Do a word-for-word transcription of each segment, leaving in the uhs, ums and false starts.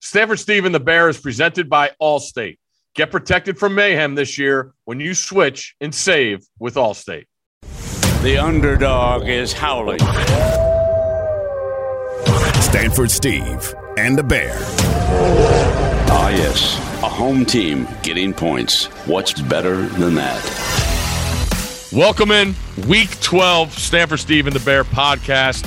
Stanford Steve and the Bear is presented by Allstate. Get protected from mayhem this year when you switch and save with Allstate. The underdog is howling. Stanford Steve and the Bear. Ah, yes. A home team getting points. What's better than that? Welcome in Week twelve, Stanford Steve and the Bear podcast.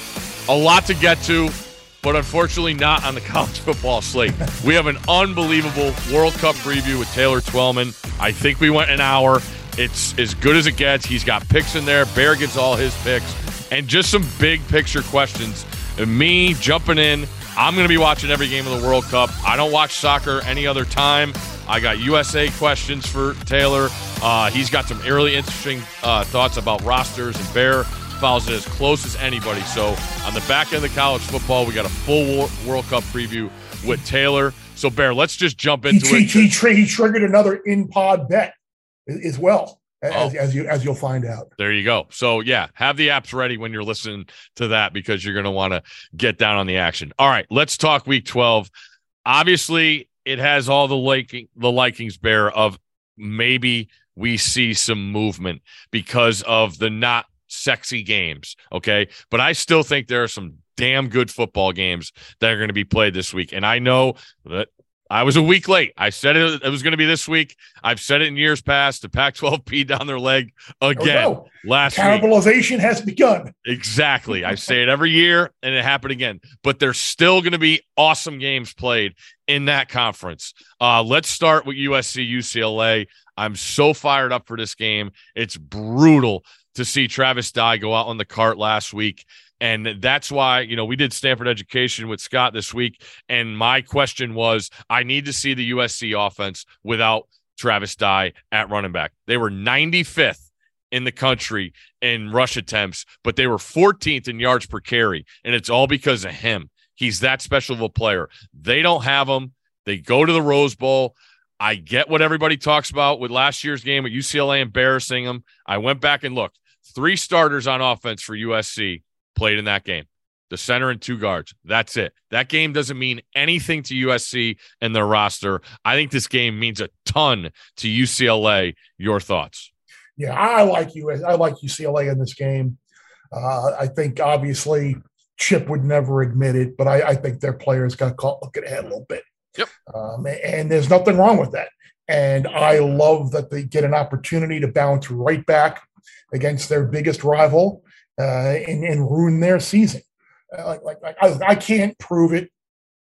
A lot to get to, but unfortunately not on the college football slate. We have an unbelievable World Cup preview with Taylor Twellman. I think we went an hour. It's as good as it gets. He's got picks in there. Bear gets all his picks. And just some big picture questions. And me jumping in. I'm going to be watching every game of the World Cup. I don't watch soccer any other time. I got U S A questions for Taylor. Uh, he's got some really interesting uh, thoughts about rosters, and Bear follows it as close as anybody. So on the back end of college football, we got a full World Cup preview with Taylor. So Bear, let's just jump into he, it. He, he, he triggered another in-pod bet as well, as, oh. as you as you'll find out. There you go. So yeah, have the apps ready when you're listening to that, because you're going to want to get down on the action. All right, let's talk Week twelve. Obviously, it has all the liking, the likings, Bear, of maybe we see some movement because of the not sexy games, okay? But I still think there are some damn good football games that are going to be played this week. And I know that I was a week late. I said it, it was going to be this week. I've said it in years past. The Pac twelve peed down their leg again oh, no. last Cannibalization week. has begun. Exactly. I say it every year, and it happened again. But there's still going to be awesome games played in that conference. Uh, let's start with U S C U C L A. I'm so fired up for this game. It's brutal to see Travis Dye go out on the cart last week. And that's why, you know, we did Stanford Education with Scott this week. And my question was, I need to see the U S C offense without Travis Dye at running back. They were ninety-fifth in the country in rush attempts, but they were fourteenth in yards per carry. And it's all because of him. He's that special of a player. They don't have him. They go to the Rose Bowl. I get what everybody talks about with last year's game with U C L A embarrassing them. I went back and looked. Three starters on offense for U S C played in that game. The center and two guards. That's it. That game doesn't mean anything to U S C and their roster. I think this game means a ton to U C L A. Your thoughts? Yeah, I like U S. I like U C L A in this game. Uh, I think obviously Chip would never admit it, but I, I think their players got caught looking ahead a little bit. Yep. Um, and there's nothing wrong with that. And I love that they get an opportunity to bounce right back against their biggest rival uh, and, and ruin their season. Uh, like, like, like I, I can't prove it,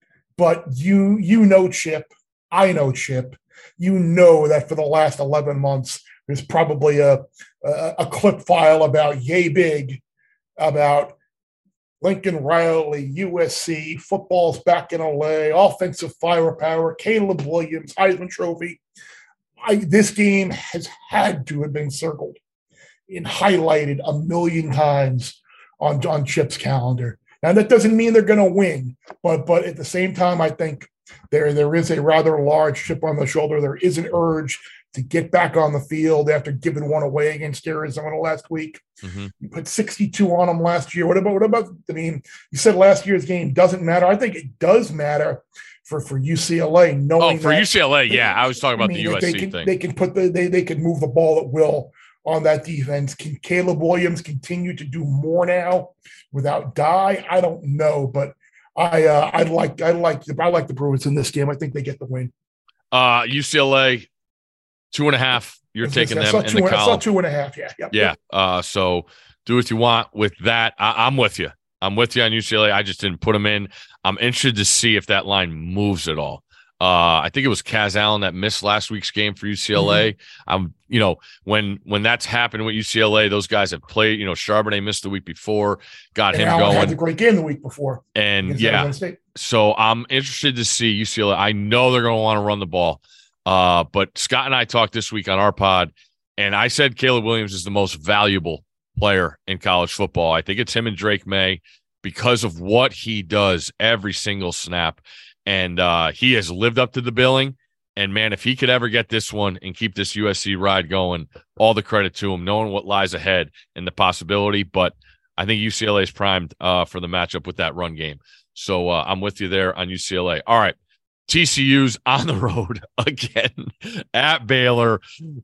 but you you know Chip, I know Chip. You know that for the last eleven months, there's probably a a, a clip file about Yay Big, about Lincoln Riley, U S C, football's back in L A, offensive firepower, Caleb Williams, Heisman Trophy. I, this game has had to have been circled and highlighted a million times on, on Chip's calendar. Now, that doesn't mean they're going to win, but but at the same time, I think there there is a rather large chip on the shoulder. There is an urge to get back on the field after giving one away against Arizona last week. Mm-hmm. You put sixty-two on them last year. What about, what about, I mean, you said last year's game doesn't matter. I think it does matter for, for U C L A. Knowing oh, for that, U C L A, yeah. I was talking about I mean, the U S C they can, thing. They can put the, they, they can move the ball at will on that defense. Can Caleb Williams continue to do more now without Dye? I don't know, but I, uh, I like, I like, I like the Bruins in this game. I think they get the win. Uh, U C L A, two and a half. You're taking them in the column. I saw two and a half. Yeah. Yep, yeah. Yep. Uh, so do what you want with that. I, I'm with you. I'm with you on U C L A. I just didn't put them in. I'm interested to see if that line moves at all. Uh, I think it was Kaz Allen that missed last week's game for U C L A. Mm-hmm. I'm, you know, when when that's happened with U C L A, those guys have played. You know, Charbonnet missed the week before, got and him Allen going. Had a great game the week before, and yeah. So I'm interested to see U C L A. I know they're going to want to run the ball. Uh, but Scott and I talked this week on our pod, and I said Caleb Williams is the most valuable player in college football. I think it's him and Drake May because of what he does every single snap. And uh, he has lived up to the billing. And, man, if he could ever get this one and keep this U S C ride going, all the credit to him, knowing what lies ahead and the possibility. But I think U C L A is primed uh, for the matchup with that run game. So uh, I'm with you there on U C L A. All right, T C U's on the road again at Baylor.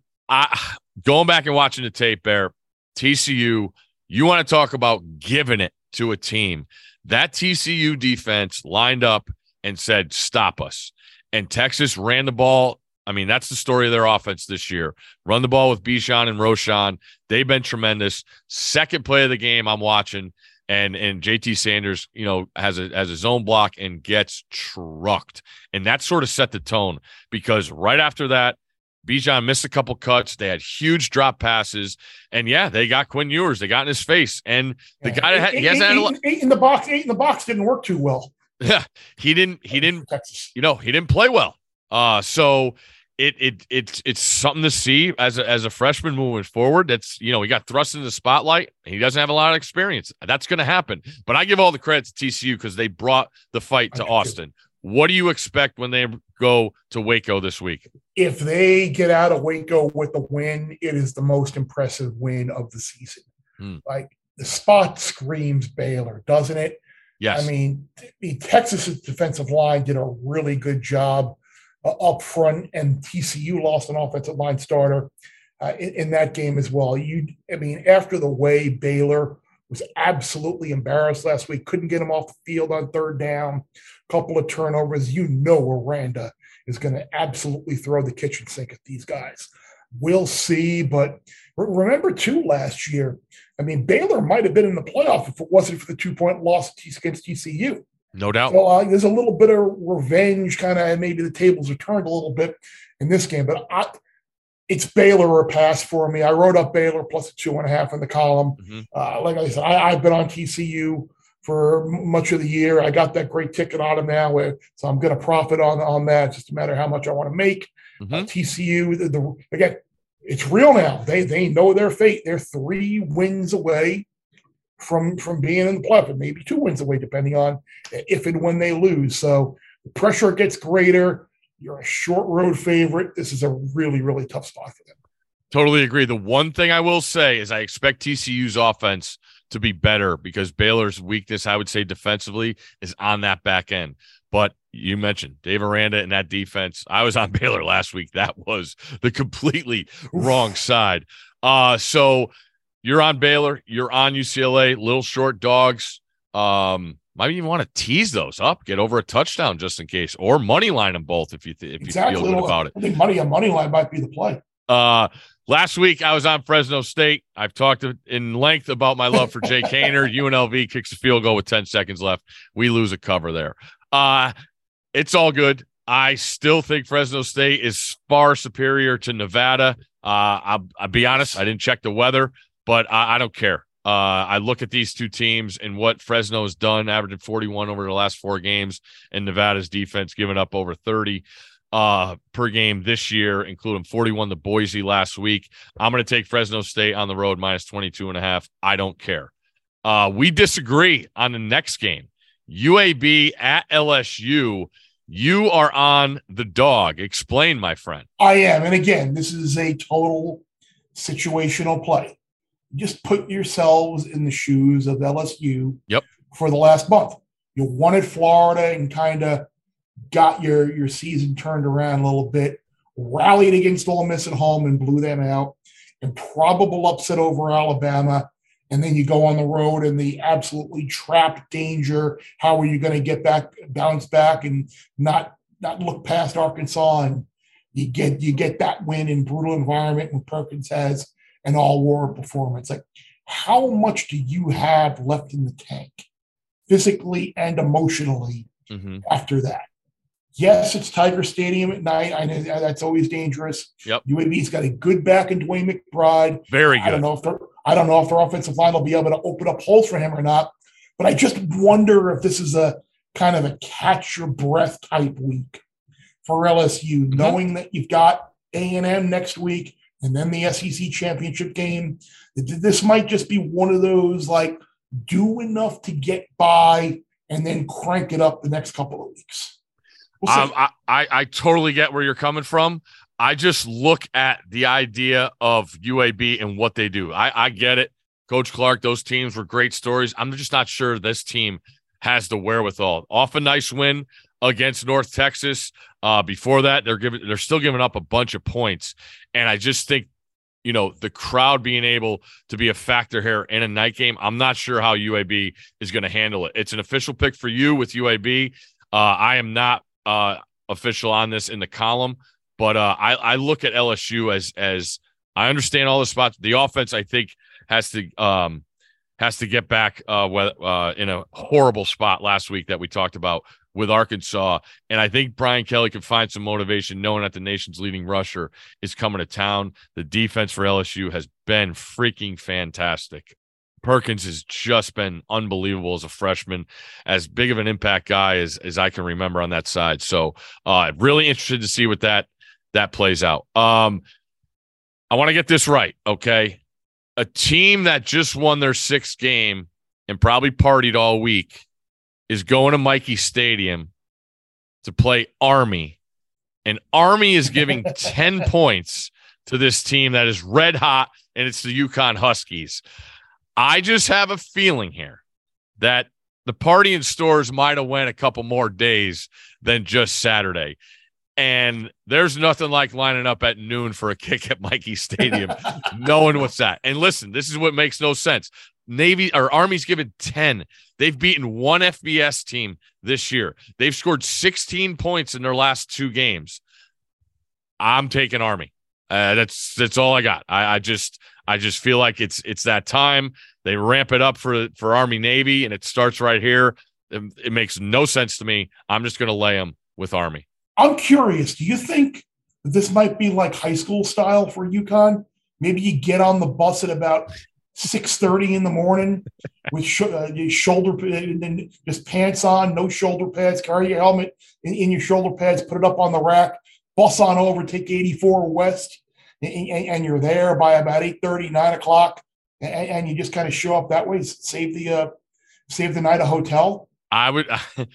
I, going back and watching the tape there, T C U, you want to talk about giving it to a team. That T C U defense lined up and said, stop us. And Texas ran the ball. I mean, that's the story of their offense this year. Run the ball with Bijan and Roschon. They've been tremendous. Second play of the game I'm watching, and and J T Sanders, you know, has a has a zone block and gets trucked. And that sort of set the tone, because right after that, Bijan missed a couple cuts. They had huge drop passes. And, yeah, they got Quinn Ewers. They got in his face. And the yeah. guy that had, eight, he hasn't eight, had a lot. Eight in the box, eight in the box didn't work too well. Yeah, he didn't, he didn't, you know, he didn't play well. Uh, so it it it's it's something to see as a, as a freshman moving forward. That's, you know, he got thrust into the spotlight. He doesn't have a lot of experience. That's going to happen. But I give all the credit to T C U because they brought the fight to Austin. What do you expect when they go to Waco this week? If they get out of Waco with the win, it is the most impressive win of the season. Hmm. Like, the spot screams Baylor, doesn't it? Yes. I mean, Texas's defensive line did a really good job uh, up front, and T C U lost an offensive line starter uh, in, in that game as well. You, I mean, after the way Baylor was absolutely embarrassed last week, couldn't get him off the field on third down, couple of turnovers, you know Aranda is going to absolutely throw the kitchen sink at these guys. We'll see, but remember, too, last year, I mean, Baylor might have been in the playoff if it wasn't for the two-point loss against T C U. No doubt. So uh, there's a little bit of revenge, kind of, maybe the tables are turned a little bit in this game, but I, it's Baylor or pass for me. I wrote up Baylor plus a two and a half in the column. Mm-hmm. Uh, like I said, I, I've been on T C U for much of the year. I got that great ticket on them now, where, so I'm going to profit on, on that. It's just a matter of how much I want to make. Mm-hmm. Uh, T C U, the, the, again, it's real now. They they know their fate. They're three wins away from from being in the playoff, maybe two wins away, depending on if and when they lose. So the pressure gets greater. You're a short road favorite. This is a really, really tough spot for them. Totally agree. The one thing I will say is I expect T C U's offense to be better, because Baylor's weakness, I would say defensively, is on that back end. But you mentioned Dave Aranda and that defense. I was on Baylor last week. That was the completely wrong side. Uh, so you're on Baylor. You're on U C L A. Little short dogs. Um, might even want to tease those up, get over a touchdown just in case, or money line them both if you th- if exactly. you feel good about it. I think money a money line might be the play. Uh, last week I was on Fresno State. I've talked in length about my love for Jay Kaner. U N L V kicks a field goal with ten seconds left. We lose a cover there. Uh, it's all good. I still think Fresno State is far superior to Nevada. Uh, I'll, I'll be honest, I didn't check the weather, but I, I don't care. Uh, I look at these two teams and what Fresno has done, averaging forty-one over the last four games, and Nevada's defense giving up over thirty uh, per game this year, including forty-one to Boise last week. I'm going to take Fresno State on the road, minus twenty-two and a half. I don't care. Uh, we disagree on the next game. U A B at L S U. You are on the dog. Explain, my friend. I am. And again, this is a total situational play. Just put yourselves in the shoes of L S U yep. for the last month. You won at Florida and kind of got your, your season turned around a little bit, rallied against Ole Miss at home and blew them out, improbable upset over Alabama. And then you go on the road and the absolutely trapped danger. How are you going to get back, bounce back, and not not look past Arkansas? And you get you get that win in brutal environment when Perkins has an all-war performance. Like, how much do you have left in the tank, physically and emotionally, mm-hmm. after that? Yes, it's Tiger Stadium at night. I know that's always dangerous. Yep. U A B's got a good back in Dwayne McBride. Very good. I don't know if they're I don't know if their offensive line will be able to open up holes for him or not, but I just wonder if this is a kind of a catch your breath type week for L S U, mm-hmm. knowing that you've got A and M next week and then the S E C championship game. This might just be one of those, like, do enough to get by and then crank it up the next couple of weeks. We'll um, I, I, I totally get where you're coming from. I just look at the idea of U A B and what they do. I, I get it. Coach Clark, those teams were great stories. I'm just not sure this team has the wherewithal. Off a nice win against North Texas. Uh, before that, they're giving they're still giving up a bunch of points, and I just think, you know, the crowd being able to be a factor here in a night game, I'm not sure how U A B is going to handle it. It's an official pick for you with U A B. Uh, I am not uh, official on this in the column, but uh, I, I look at L S U as as I understand all the spots. The offense, I think, has to um, has to get back uh, uh, in a horrible spot last week that we talked about with Arkansas. And I think Brian Kelly can find some motivation knowing that the nation's leading rusher is coming to town. The defense for L S U has been freaking fantastic. Perkins has just been unbelievable as a freshman, as big of an impact guy as, as I can remember on that side. So uh, really interested to see what that, that plays out. Um, I want to get this right, okay? A team that just won their sixth game and probably partied all week is going to Michie Stadium to play Army, and Army is giving ten points to this team that is red hot, and it's the UConn Huskies. I just have a feeling here that the party in stores might have went a couple more days than just Saturday, and there's nothing like lining up at noon for a kick at Michie Stadium, knowing what's that. And listen, this is what makes no sense. Navy or Army's given ten. They've beaten one F B S team this year. They've scored sixteen points in their last two games. I'm taking Army. Uh, that's that's all I got. I, I just I just feel like it's it's that time. They ramp it up for for Army Navy, and it starts right here. It, it makes no sense to me. I'm just going to lay them with Army. I'm curious. Do you think this might be like high school style for UConn? Maybe you get on the bus at about six thirty in the morning with sh- uh, your shoulder and just pants on, no shoulder pads, carry your helmet in, in your shoulder pads, put it up on the rack, bus on over, take eighty-four West, and, and, and you're there by about eight thirty, nine o'clock, and, and you just kind of show up that way, save the uh, save the night a hotel. I would,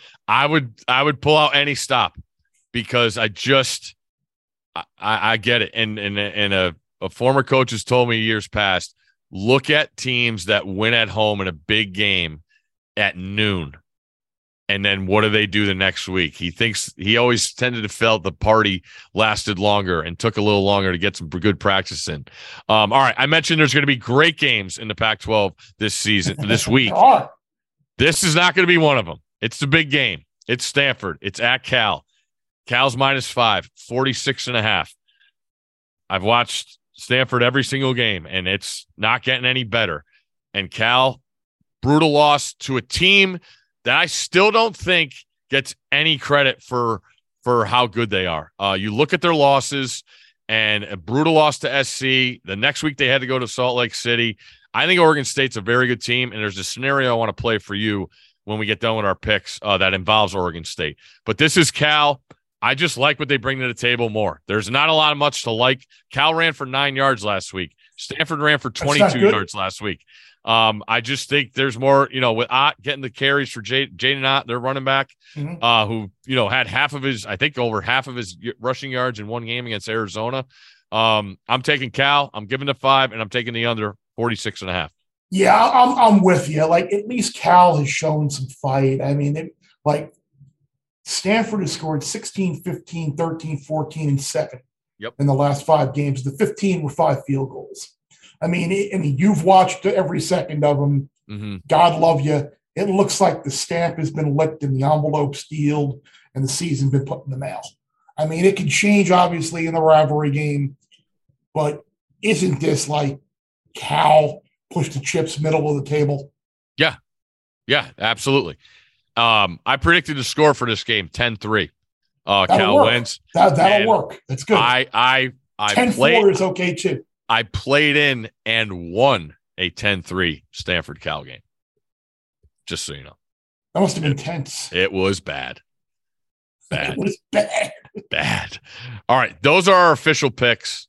I would, I would pull out any stop because I just, I, I get it. And, and, and a, a former coach has told me years past, look at teams that win at home in a big game at noon. And then what do they do the next week? He thinks he always tended to feel the party lasted longer and took a little longer to get some good practice in. Um, all right. I mentioned there's going to be great games in the Pac twelve this season, this week. This is not going to be one of them. It's the big game. It's Stanford. It's at Cal. Cal's minus five, forty-six and a half. I've watched Stanford every single game, and it's not getting any better. And Cal, brutal loss to a team that I still don't think gets any credit for for how good they are. Uh, you look at their losses, and a brutal loss to S C. The next week they had to go to Salt Lake City. I think Oregon State's a very good team, and there's a scenario I want to play for you when we get done with our picks uh, that involves Oregon State. But this is Cal. I just like what they bring to the table more. There's not a lot of much to like. Cal ran for nine yards last week. Stanford ran for twenty-two yards last week. Um, I just think there's more, you know, with Ott getting the carries for Jay, Jaden Ott, their running back, mm-hmm. uh, who, you know, had half of his, I think over half of his rushing yards in one game against Arizona. Um, I'm taking Cal. I'm giving the five, and I'm taking the under forty-six and a half. Yeah, I'm, I'm with you. Like, at least Cal has shown some fight. I mean, it, like, Stanford has scored sixteen, fifteen, thirteen, fourteen, and seven yep. in the last five games. The fifteen were five field goals. I mean, it, I mean, you've watched every second of them. Mm-hmm. God love you. It looks like the stamp has been licked and the envelope sealed and the season been put in the mail. I mean, it can change, obviously, in the rivalry game, but isn't this like Cal push the chips middle of the table? Yeah. Yeah, absolutely. Um, I predicted the score for this game, ten three. Uh, Cal work. wins. That, that'll work. That's good. I, I, I ten four is okay, too. I played in and won a ten three Stanford Cal game. Just so you know. That must have been tense. It was bad. Bad. It was bad. Bad. All right. Those are our official picks.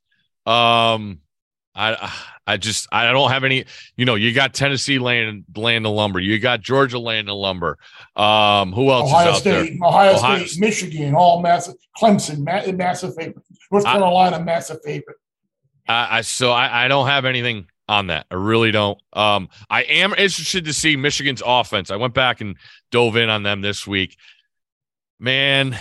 Um, I I just I don't have any, you know, you got Tennessee laying laying the lumber. You got Georgia laying the lumber. Um, who else Ohio is out State, there? Ohio, Ohio State, State, Michigan, all massive. Clemson, ma- massive favorite. North Carolina, I, massive favorite. I, I so I, I don't have anything on that. I really don't. Um, I am interested to see Michigan's offense. I went back and dove in on them this week. Man,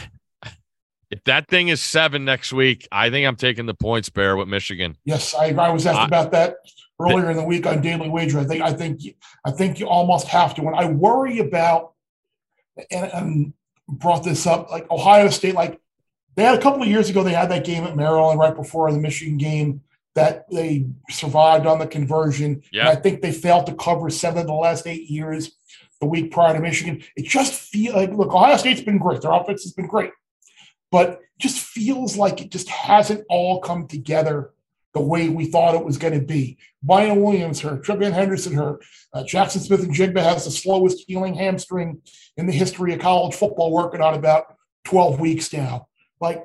if that thing is seven next week, I think I'm taking the points, Bear, with Michigan. Yes, I, I was asked I, about that earlier in the week on Daily Wager. I think I think I think you almost have to. When I worry about and, and brought this up, like Ohio State, like they had a couple of years ago, they had that game at Maryland right before the Michigan game that they survived on the conversion. Yeah. And I think they failed to cover seven of the last eight years. The week prior to Michigan, it just feels like, look, Ohio State's been great. Their offense has been great, but it just feels like it just hasn't all come together the way we thought it was going to be. Brian Williams hurt, Trevion Henderson hurt, uh, Jackson Smith and Jigba has the slowest healing hamstring in the history of college football, working on about twelve weeks now. Like,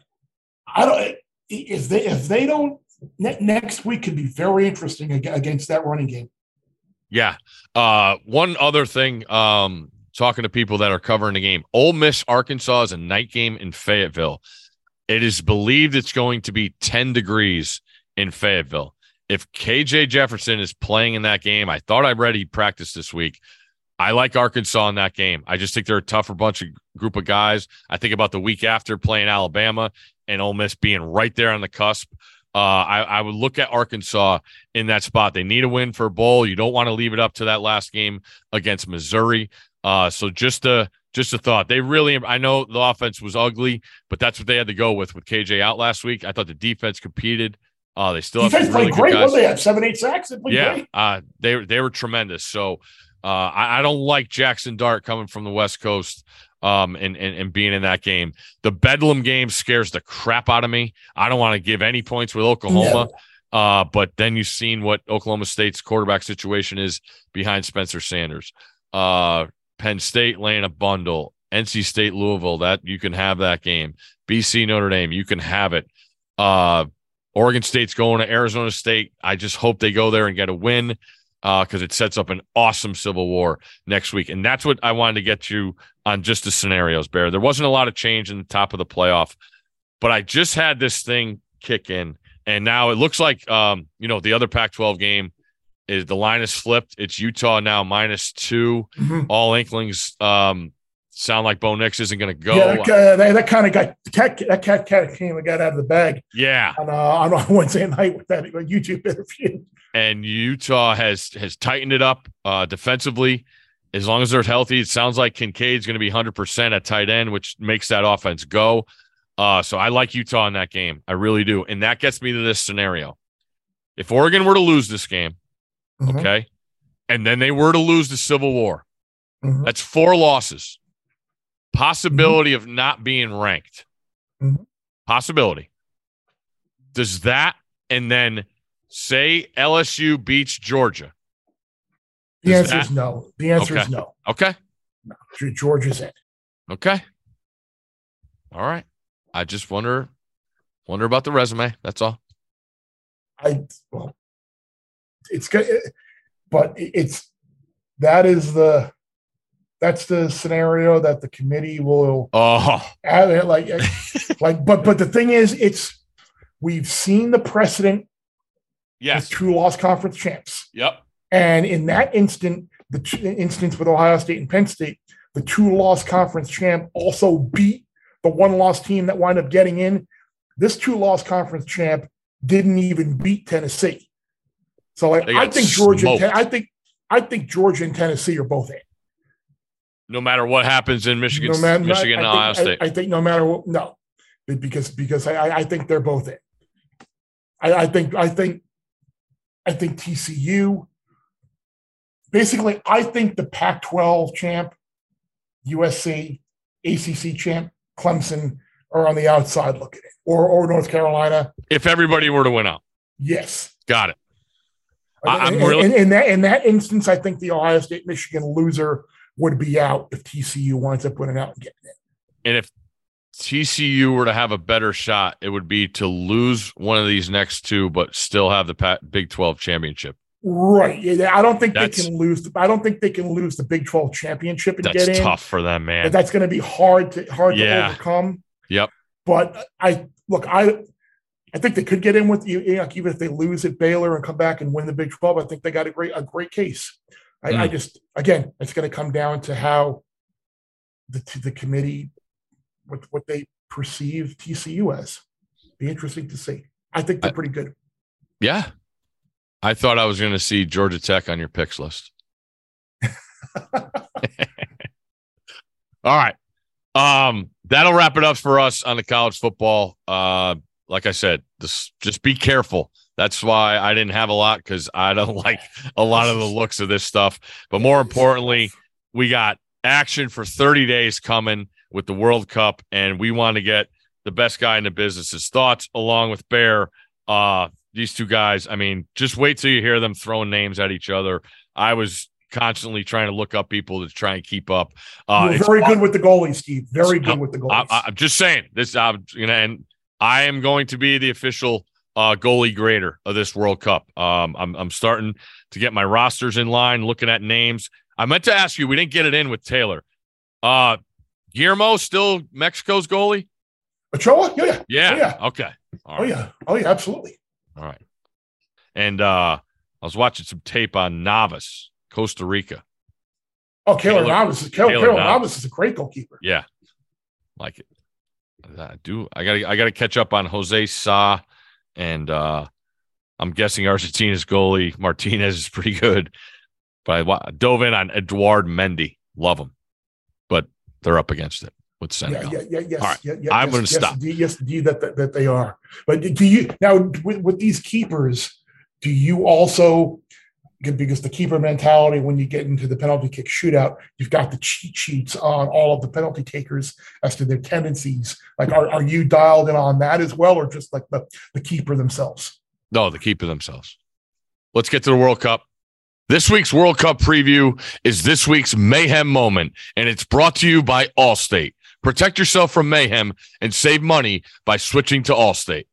I don't, if they, if they don't, ne- next week could be very interesting against that running game. Yeah. Uh, one other thing, um, talking to people that are covering the game, Ole Miss, Arkansas is a night game in Fayetteville. It is believed it's going to be ten degrees in Fayetteville. If K J Jefferson is playing in that game, I thought I read he practiced this week. I like Arkansas in that game. I just think they're a tougher bunch of group of guys. I think about the week after playing Alabama and Ole Miss being right there on the cusp. Uh, I, I would look at Arkansas in that spot. They need a win for a bowl. You don't want to leave it up to that last game against Missouri. Uh, so just a just a thought. They really, I know the offense was ugly, but that's what they had to go with with K J out last week. I thought the defense competed. Uh, they still defense have really played great. good guys. What they have seven, eight sacks. They played yeah, great. uh, they they were tremendous. So uh, I, I don't like Jackson Dart coming from the West Coast. Um, and, and and being in that game. The Bedlam game scares the crap out of me. I don't want to give any points with Oklahoma. No. Uh, but then you've seen what Oklahoma State's quarterback situation is behind Spencer Sanders. Uh, Penn State laying a bundle. N C State, Louisville, that you can have that game. B C, Notre Dame, you can have it. Uh, Oregon State's going to Arizona State. I just hope they go there and get a win. Because uh, it sets up an awesome Civil War next week. And that's what I wanted to get you on, just the scenarios, Bear. There wasn't a lot of change in the top of the playoff, but I just had this thing kick in. And now it looks like, um, you know, the other Pac twelve game is the line is flipped. It's Utah now minus two. Mm-hmm. All inklings um, sound like Bo Nix isn't going to go. Yeah, that, that, that kind of got cat, that cat, cat came and got out of the bag. Yeah. On, uh, on Wednesday night with that YouTube interview. And Utah has has tightened it up uh, defensively. As long as they're healthy, it sounds like Kincaid's going to be one hundred percent at tight end, which makes that offense go. Uh, so I like Utah in that game. I really do. And that gets me to this scenario. If Oregon were to lose this game, mm-hmm. okay, and then they were to lose the Civil War, mm-hmm. that's four losses. Possibility mm-hmm. of not being ranked. Mm-hmm. Possibility. Does that, and then say L S U beats Georgia. The answer that, is no. The answer okay. is no. Okay. No, Georgia's in. Okay. All right. I just wonder wonder about the resume. That's all. I well, it's good, but it's that is the that's the scenario that the committee will. Oh, add it like like. But but the thing is, it's we've seen the precedent. Yes. Two loss conference champs. Yep. And in that instant, the t- instance with Ohio State and Penn State, the two loss conference champ also beat the one loss team that wound up getting in. This two loss conference champ didn't even beat Tennessee. So like, I think Georgia, and Ten- I think I think Georgia and Tennessee are both in. No matter what happens in Michigan, no matter, Michigan and Ohio State. I, I think no matter what, no, because because I, I think they're both in. I, I think I think. I think T C U, basically, I think the Pac twelve champ, U S C, A C C champ, Clemson are on the outside looking at it, or, or North Carolina. If everybody were to win out. Yes. Got it. I'm in, really- in, in, that, in that instance, I think the Ohio State-Michigan loser would be out if T C U winds up winning out and getting it. And if T C U were to have a better shot, it would be to lose one of these next two, but still have the Big twelve championship. Right. I don't think that's, they can lose. The, I don't think they can lose the Big twelve championship and get in. That's tough for them, man. That's going to be hard to hard yeah. to overcome. Yep. But I look, I I think they could get in with you, you know, even if they lose at Baylor and come back and win the Big twelve. I think they got a great a great case. I, mm. I just again, it's going to come down to how the the committee what, what they perceive T C U as. Be interesting to see. I think they're pretty good. Yeah. I thought I was going to see Georgia Tech on your picks list. All right. Um, that'll wrap it up for us on the college football. Uh, like I said, this, just be careful. That's why I didn't have a lot, because I don't like a lot of the looks of this stuff. But more importantly, we got action for thirty days coming with the World Cup, and we want to get the best guy in the business's thoughts along with Bear. Uh, these two guys, I mean, just wait till you hear them throwing names at each other. I was constantly trying to look up people to try and keep up. Uh, You're very good with the goalies, Steve. Very good with the goalies. I, I'm just saying this. I'm, you know, and I am going to be the official uh, goalie grader of this World Cup. Um, I'm, I'm starting to get my rosters in line, looking at names. I meant to ask you, we didn't get it in with Taylor. Uh, Guillermo still Mexico's goalie? Ochoa? Yeah, yeah. Yeah. Oh, yeah. Okay. All right. Oh, yeah. Oh, yeah, absolutely. All right. And uh, I was watching some tape on Navas, Costa Rica. Oh, Keylor Navas. Keylor Navas is a great goalkeeper. Yeah. Like it. I do. I got I got to catch up on Jose Sa, and uh, I'm guessing Argentina's goalie Martinez is pretty good. But I dove in on Eduard Mendy. Love him. But they're up against it with Senegal. Yeah, yeah, yeah, yes. All right. Yeah, yeah, I'm yes, going to yes, stop. Indeed, yes, indeed, that, that, that they are. But do you now with, with these keepers, do you also, because the keeper mentality, when you get into the penalty kick shootout, you've got the cheat sheets on all of the penalty takers as to their tendencies. Like, are, are you dialed in on that as well, or just like the, the keeper themselves? No, the keeper themselves. Let's get to the World Cup. This week's World Cup preview is this week's Mayhem Moment, and it's brought to you by Allstate. Protect yourself from mayhem and save money by switching to Allstate.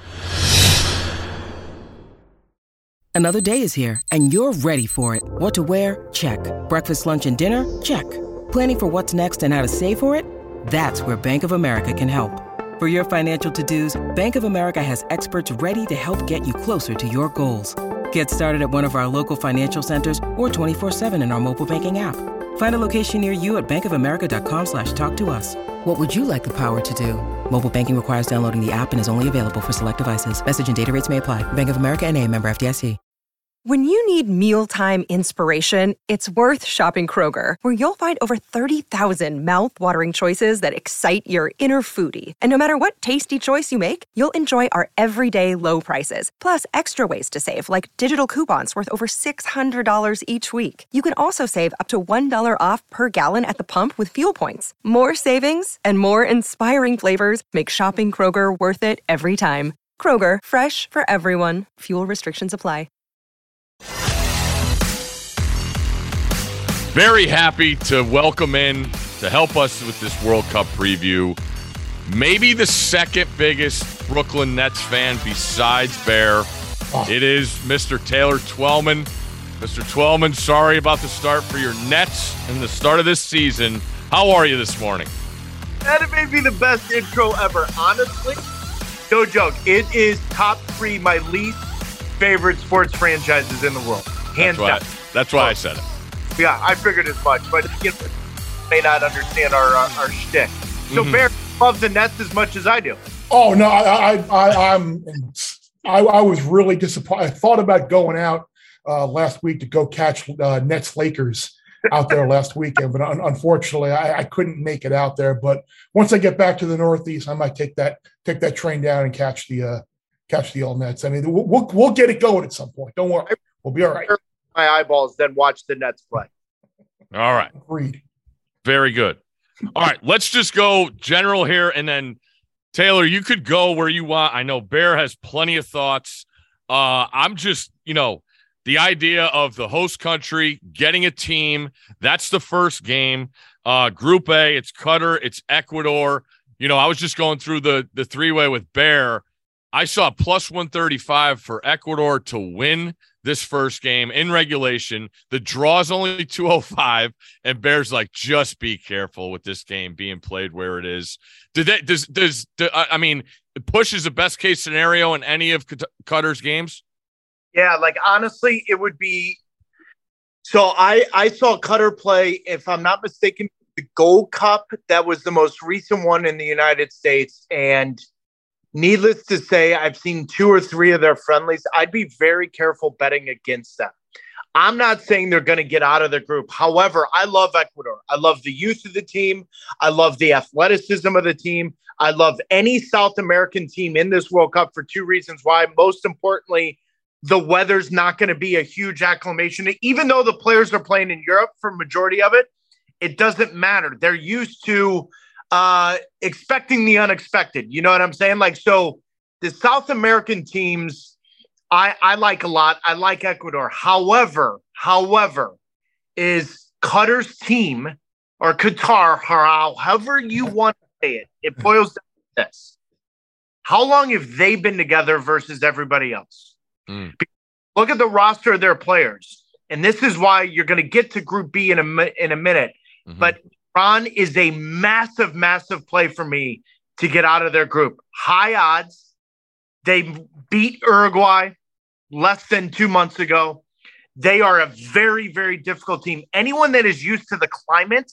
Another day is here, and you're ready for it. What to wear? Check. Breakfast, lunch, and dinner? Check. Planning for what's next and how to save for it? That's where Bank of America can help. For your financial to-dos, Bank of America has experts ready to help get you closer to your goals. Get started at one of our local financial centers or twenty-four seven in our mobile banking app. Find a location near you at bankofamerica.com slash talk to us. What would you like the power to do? Mobile banking requires downloading the app and is only available for select devices. Message and data rates may apply. Bank of America N A, member F D I C. When you need mealtime inspiration, it's worth shopping Kroger, where you'll find over thirty thousand mouth-watering choices that excite your inner foodie. And no matter what tasty choice you make, you'll enjoy our everyday low prices, plus extra ways to save, like digital coupons worth over six hundred dollars each week. You can also save up to one dollar off per gallon at the pump with fuel points. More savings and more inspiring flavors make shopping Kroger worth it every time. Kroger, fresh for everyone. Fuel restrictions apply. Very happy to welcome in, to help us with this World Cup preview, maybe the second biggest Brooklyn Nets fan besides Bear. Oh. It is Mister Taylor Twellman. Mister Twellman, sorry about the start for your Nets and the start of this season. How are you this morning? That may be the best intro ever. Honestly, no joke. It is top three my least favorite sports franchises in the world. Hands that's why, down. That's why oh. I said it. Yeah, I figured as much, but you know, may not understand our uh, our shtick. So mm-hmm. Bear loves the Nets as much as I do. Oh no, I, I, I I'm I, I was really disappointed. I thought about going out uh, last week to go catch uh, Nets Lakers out there last weekend, but un- unfortunately, I, I couldn't make it out there. But once I get back to the Northeast, I might take that take that train down and catch the uh, catch the old Nets. I mean, we'll, we'll we'll get it going at some point. Don't worry, we'll be all right. My eyeballs, then watch the Nets play. All right. Agreed. Very good. All right, let's just go general here, and then Taylor, you could go where you want. I know Bear has plenty of thoughts. Uh, I'm just, you know, the idea of the host country getting a team. That's the first game. Uh, Group A, it's Qatar, it's Ecuador. You know, I was just going through the the three-way with Bear. I saw plus one thirty-five for Ecuador to win this first game in regulation. The draw is only two oh five, and Bear's like, just be careful with this game being played where it is. Did that? Does does do, I mean, push is the best case scenario in any of Qatar's games? Yeah, like honestly, it would be. So I I saw Qatar play, if I'm not mistaken, the Gold Cup. That was the most recent one in the United States. And needless to say, I've seen two or three of their friendlies. I'd be very careful betting against them. I'm not saying they're going to get out of the group. However, I love Ecuador. I love the youth of the team. I love the athleticism of the team. I love any South American team in this World Cup for two reasons why. Most importantly, the weather's not going to be a huge acclimation. Even though the players are playing in Europe for majority of it, it doesn't matter. They're used to uh, expecting the unexpected. You know what I'm saying? Like, so the South American teams, I, I like a lot. I like Ecuador. However, however, is Qatar's team or Qatar, however you want to say it, it boils down to this. How long have they been together versus everybody else? Mm. Look at the roster of their players. And this is why you're going to get to Group B in a, in a minute. Mm-hmm. But Iran is a massive, massive play for me to get out of their group. High odds. They beat Uruguay less than two months ago. They are a very, very difficult team. Anyone that is used to the climate,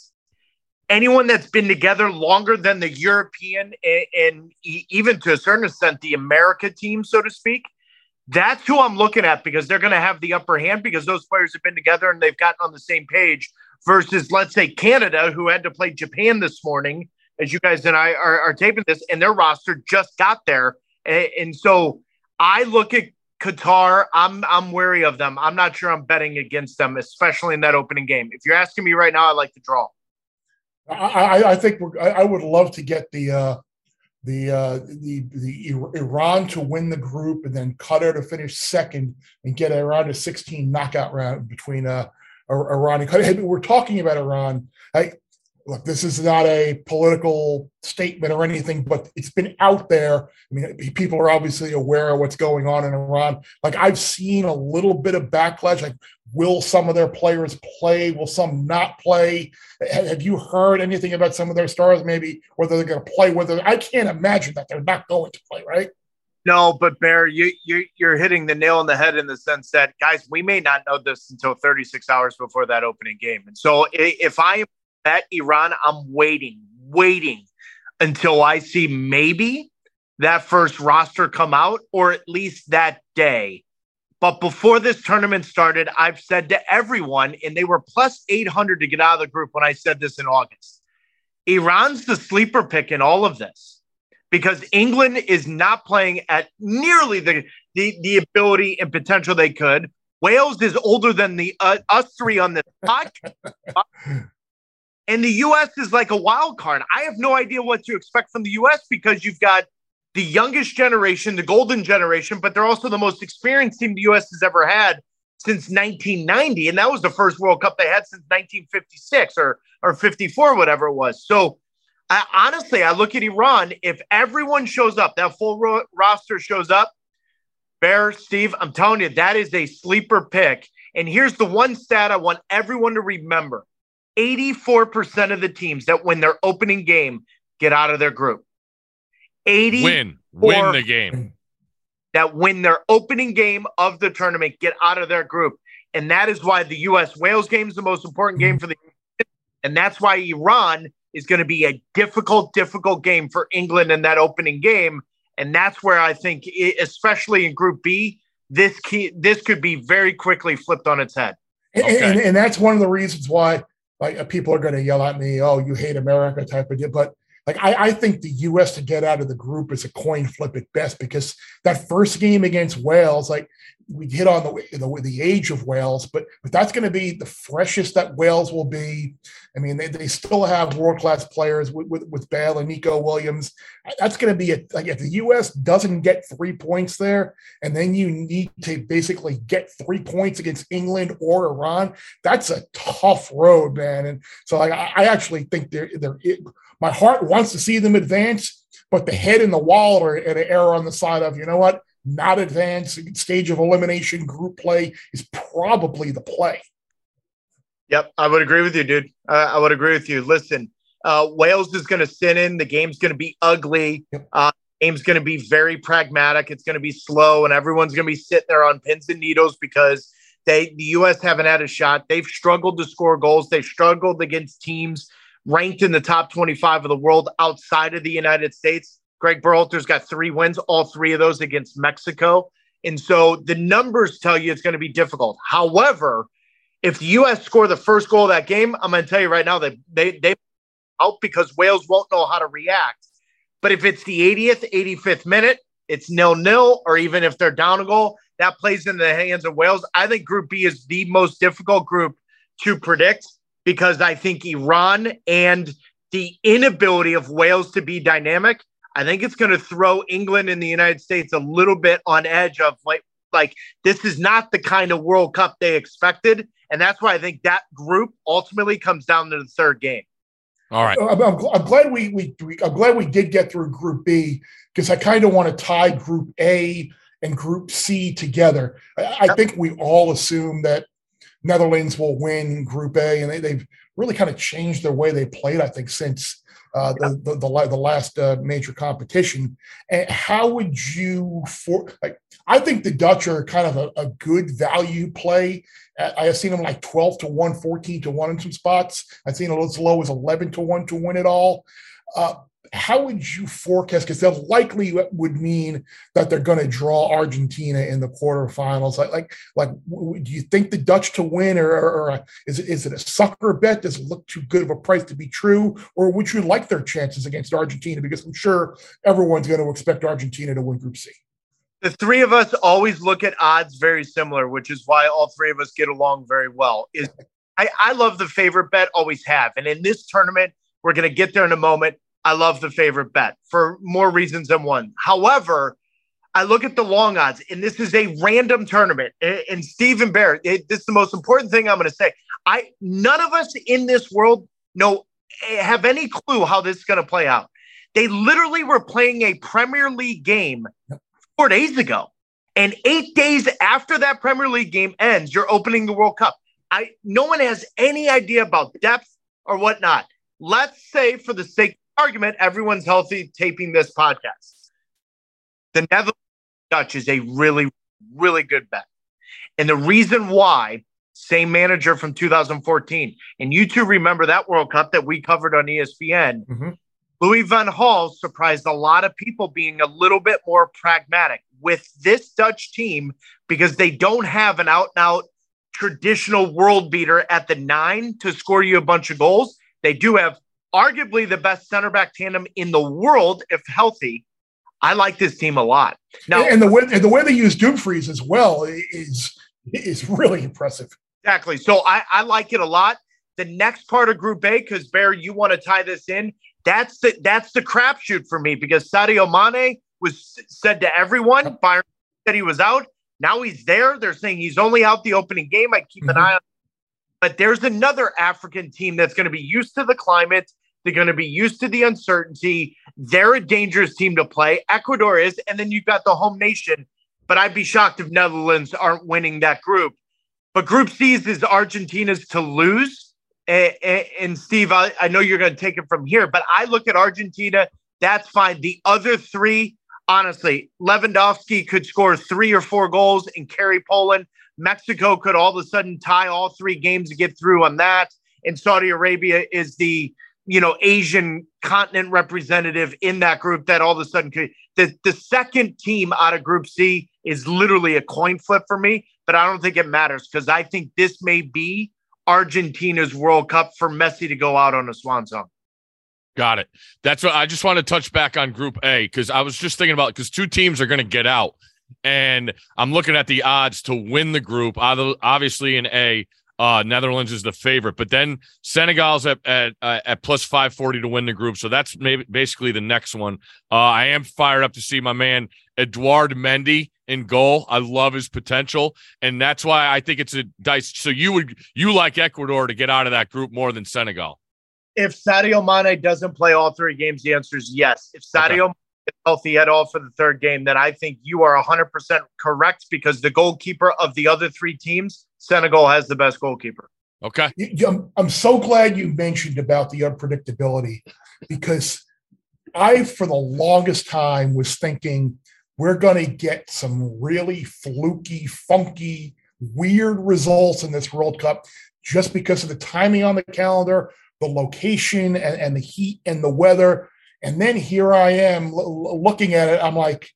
anyone that's been together longer than the European and, and even to a certain extent the America team, so to speak, that's who I'm looking at because they're going to have the upper hand because those players have been together and they've gotten on the same page versus, let's say, Canada, who had to play Japan this morning, as you guys and I are, are taping this, and their roster just got there. And, and so I look at Qatar. I'm I'm wary of them. I'm not sure I'm betting against them, especially in that opening game. If you're asking me right now, I like the draw. I, I, I think we're, I, I would love to get the uh, the uh, the the Iran to win the group and then Qatar to finish second and get around a sixteen knockout round between uh, Iran and Qatar. Hey, we're talking about Iran. I, Look, this is not a political statement or anything, but it's been out there. I mean, people are obviously aware of what's going on in Iran. Like, I've seen a little bit of backlash. Like, will some of their players play? Will some not play? Have you heard anything about some of their stars, maybe whether they're going to play? Whether I can't imagine that they're not going to play, right? No, but Bear, you, you, you're hitting the nail on the head in the sense that, guys, we may not know this until thirty-six hours before that opening game. And so if I bet Iran, I'm waiting, waiting until I see maybe that first roster come out or at least that day. But before this tournament started, I've said to everyone, and they were plus eight hundred to get out of the group when I said this in August, Iran's the sleeper pick in all of this because England is not playing at nearly the, the, the ability and potential they could. Wales is older than the uh, us three on this podcast. And the U S is like a wild card. I have no idea what to expect from the U S because you've got the youngest generation, the golden generation, but they're also the most experienced team the U S has ever had since nineteen ninety. And that was the first World Cup they had since nineteen fifty-six or, or fifty-four, whatever it was. So I, honestly, I look at Iran. If everyone shows up, that full ro- roster shows up, Bear, Steve, I'm telling you, that is a sleeper pick. And here's the one stat I want everyone to remember. eighty-four percent of the teams that win their opening game get out of their group. eighty Win. Win the game. That win their opening game of the tournament get out of their group. And that is why the U S Wales game is the most important game for the and that's why Iran is going to be a difficult, difficult game for England in that opening game. And that's where I think, especially in Group B, this key, this could be very quickly flipped on its head. Okay. And, and, and that's one of the reasons why like people are going to yell at me, oh, you hate America type of deal. But like I, I think the U S to get out of the group is a coin flip at best because that first game against Wales, like we hit on the the, the age of Wales, but but that's going to be the freshest that Wales will be. I mean, they, they still have world class players with, with with Bale and Nico Williams. That's going to be a, like if the U S doesn't get three points there, and then you need to basically get three points against England or Iran. That's a tough road, man. And so like, I, I actually think they're they're. It, my heart wants to see them advance, but the head and the wallet are at an error on the side of, you know what, not advance, stage of elimination, group play is probably the play. Yep, I would agree with you, dude. Uh, I would agree with you. Listen, uh, Wales is going to sit in. The game's going to be ugly. Yep. Uh, the game's going to be very pragmatic. It's going to be slow, and everyone's going to be sitting there on pins and needles because they the U S haven't had a shot. They've struggled to score goals. They've struggled against teams ranked in the top twenty-five of the world outside of the United States. Greg Berhalter's got three wins, all three of those against Mexico. And so the numbers tell you it's going to be difficult. However, if the U S score the first goal of that game, I'm going to tell you right now that they, they out because Wales won't know how to react. But if it's the eightieth, eighty-fifth minute, it's nil-nil, or even if they're down a goal, that plays into the hands of Wales. I think Group B is the most difficult group to predict because I think Iran and the inability of Wales to be dynamic, I think it's going to throw England and the United States a little bit on edge of like, like this is not the kind of World Cup they expected. And that's why I think that group ultimately comes down to the third game. All right. I'm, I'm, I'm glad we, we, we I'm glad we did get through Group B because I kind of want to tie Group A and Group C together. I, I think we all assume that Netherlands will win Group A, and they, they've really kind of changed their way they played, I think, since uh, the, the, the the last uh, major competition. And how would you for like? I think the Dutch are kind of a, a good value play. I have seen them like twelve to one, fourteen to one in some spots. I've seen it as low as eleven to one to win it all. Uh, how would you forecast? Because that likely would mean that they're going to draw Argentina in the quarterfinals. Like, like, like, do you think the Dutch to win, or, or, or is it is it a sucker bet? Does it look too good of a price to be true, or would you like their chances against Argentina? Because I'm sure everyone's going to expect Argentina to win Group C. The three of us always look at odds very similar, which is why all three of us get along very well. Is I, I love the favorite bet, always have. And in this tournament, we're going to get there in a moment. I love the favorite bet for more reasons than one. However, I look at the long odds, and this is a random tournament. And Steve and Bear, it, this is the most important thing I'm going to say. I none of us in this world know have any clue how this is going to play out. They literally were playing a Premier League game four days ago. And eight days after that Premier League game ends, you're opening the World Cup. I no one has any idea about depth or whatnot. Let's say, for the sake of argument, everyone's healthy taping this podcast. The Netherlands Dutch is a really, really good bet. And the reason why, same manager from two thousand fourteen, and you two remember that World Cup that we covered on E S P N, mm-hmm. Louis van Gaal surprised a lot of people being a little bit more pragmatic with this Dutch team because they don't have an out-and-out traditional world beater at the nine to score you a bunch of goals. They do have arguably the best center back tandem in the world if healthy. I like this team a lot. Now, and the way and the way they use Dumfries as well is is really impressive. Exactly. So I, I like it a lot. The next part of Group A, because Bear, you want to tie this in. That's the that's the crapshoot for me because Sadio Mane was said to everyone. Bayern said he was out. Now he's there. They're saying he's only out the opening game. I keep mm-hmm. an eye on. But there's another African team that's going to be used to the climate. They're going to be used to the uncertainty. They're a dangerous team to play. Ecuador is, and then you've got the home nation. But I'd be shocked if Netherlands aren't winning that group. But Group C is Argentina's to lose. And, and, and Steve, I, I know you're going to take it from here, but I look at Argentina. That's fine. The other three, honestly, Lewandowski could score three or four goals and carry Poland. Mexico could all of a sudden tie all three games to get through on that. And Saudi Arabia is the, you know, Asian continent representative in that group that all of a sudden could. The, the second team out of Group C is literally a coin flip for me, but I don't think it matters because I think this may be Argentina's World Cup for Messi to go out on a swan song. Got it. That's what I just want to touch back on Group A because I was just thinking about because two teams are going to get out. And I'm looking at the odds to win the group. Obviously, in A, uh, Netherlands is the favorite, but then Senegal's at at, uh, at plus five forty to win the group. So that's maybe basically the next one. Uh, I am fired up to see my man Edouard Mendy in goal. I love his potential, and that's why I think it's a dice. So you would you like Ecuador to get out of that group more than Senegal? If Sadio Mane doesn't play all three games, the answer is yes. If Sadio okay. healthy at all for the third game, then I think you are one hundred percent correct because the goalkeeper of the other three teams, Senegal has the best goalkeeper. Okay. I'm, I'm so glad you mentioned about the unpredictability because I, for the longest time, was thinking we're going to get some really fluky, funky, weird results in this World Cup just because of the timing on the calendar the location and, and the heat and the weather. And then here I am l- looking at it. I'm like,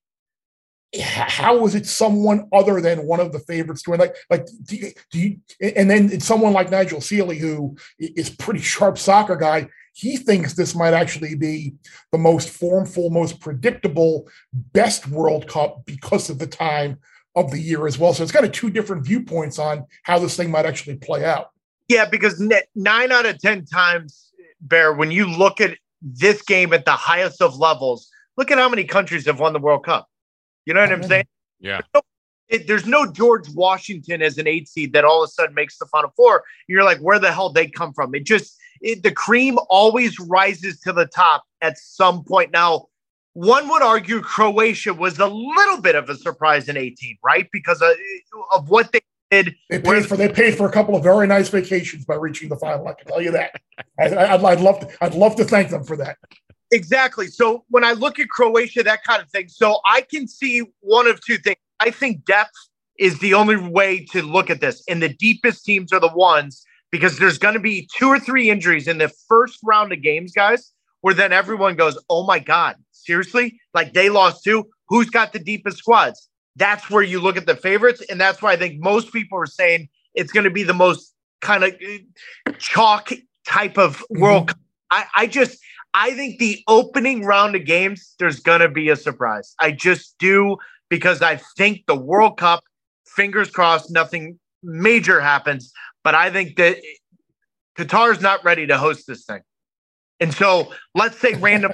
how is it someone other than one of the favorites doing like, like, do you, do you, and then it's someone like Nigel Seeley, who is pretty sharp soccer guy. He thinks this might actually be the most formful, most predictable, best World Cup because of the time of the year as well. So it's kind of two different viewpoints on how this thing might actually play out. Yeah, because nine out of ten times, Bear, when you look at this game at the highest of levels, look at how many countries have won the World Cup. You know what I'm saying? Yeah. There's no, it, there's no George Washington as an eight seed that all of a sudden makes the Final Four. You're like, where the hell they come from? It just, it, the cream always rises to the top at some point. Now, one would argue Croatia was a little bit of a surprise in eighteen, right? Because of, of what they did. They paid for they paid for a couple of very nice vacations by reaching the final. I can tell you that. I, I'd, I'd love to. I'd love to thank them for that. Exactly. So when I look at Croatia, that kind of thing, so I can see one of two things. I think depth is the only way to look at this. And the deepest teams are the ones, because there's going to be two or three injuries in the first round of games, guys, where then everyone goes, oh my God, seriously? Like they lost two? Who's got the deepest squads? That's where you look at the favorites. And that's why I think most people are saying it's going to be the most kind of chalk type of World Cup. Mm-hmm. I, I just... I think the opening round of games, there's going to be a surprise. I just do, because I think the World Cup, fingers crossed, nothing major happens. But I think that Qatar's not ready to host this thing. And so let's say random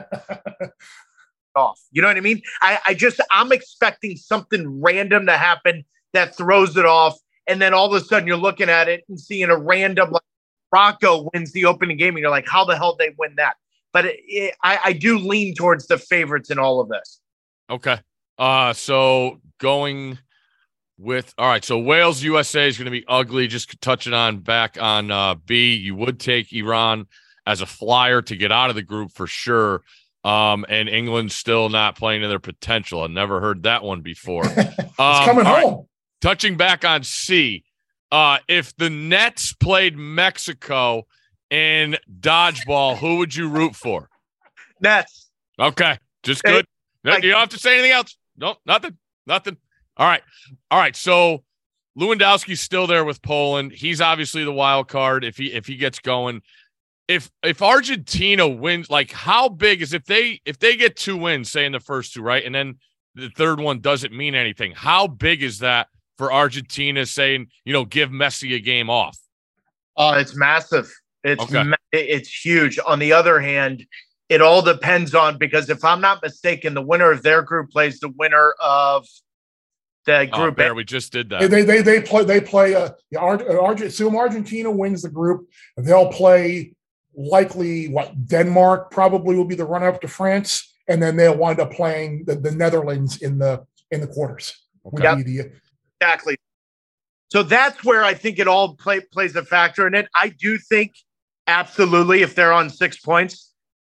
off. You know what I mean? I, I just, I'm expecting something random to happen that throws it off. And then all of a sudden you're looking at it and seeing a random, like Morocco wins the opening game. And you're like, how the hell did they win that? But it, it, I, I do lean towards the favorites in all of this. Okay. Uh, so going with, all right, so Wales, U S A is going to be ugly. Just touching on back on uh, B, you would take Iran as a flyer to get out of the group for sure. Um, and England's still not playing to their potential. I never heard that one before. It's um, coming home. Right, touching back on C, uh, if the Nets played Mexico in dodgeball, who would you root for? Nets. Okay, just good. Hey, you don't have to say anything else. No, nothing, nothing. All right, all right. So Lewandowski's still there with Poland. He's obviously the wild card if he if he gets going. If if Argentina wins, like how big is if they if they get two wins, say in the first two, right, and then the third one doesn't mean anything? How big is that for Argentina saying, you know, give Messi a game off? Oh, uh, it's massive. It's okay. It's huge. On the other hand, it all depends on, because if I'm not mistaken, the winner of their group plays the winner of the group. Oh, Bear, we just did that. They they they play they play. Uh, the Ar- assume Argentina wins the group. They'll play likely what Denmark probably will be the runner up to France, and then they'll wind up playing the, the Netherlands in the in the quarters. Okay. Yep. The, exactly. So that's where I think it all play, plays a factor in it. I do think. Absolutely. If they're on six points,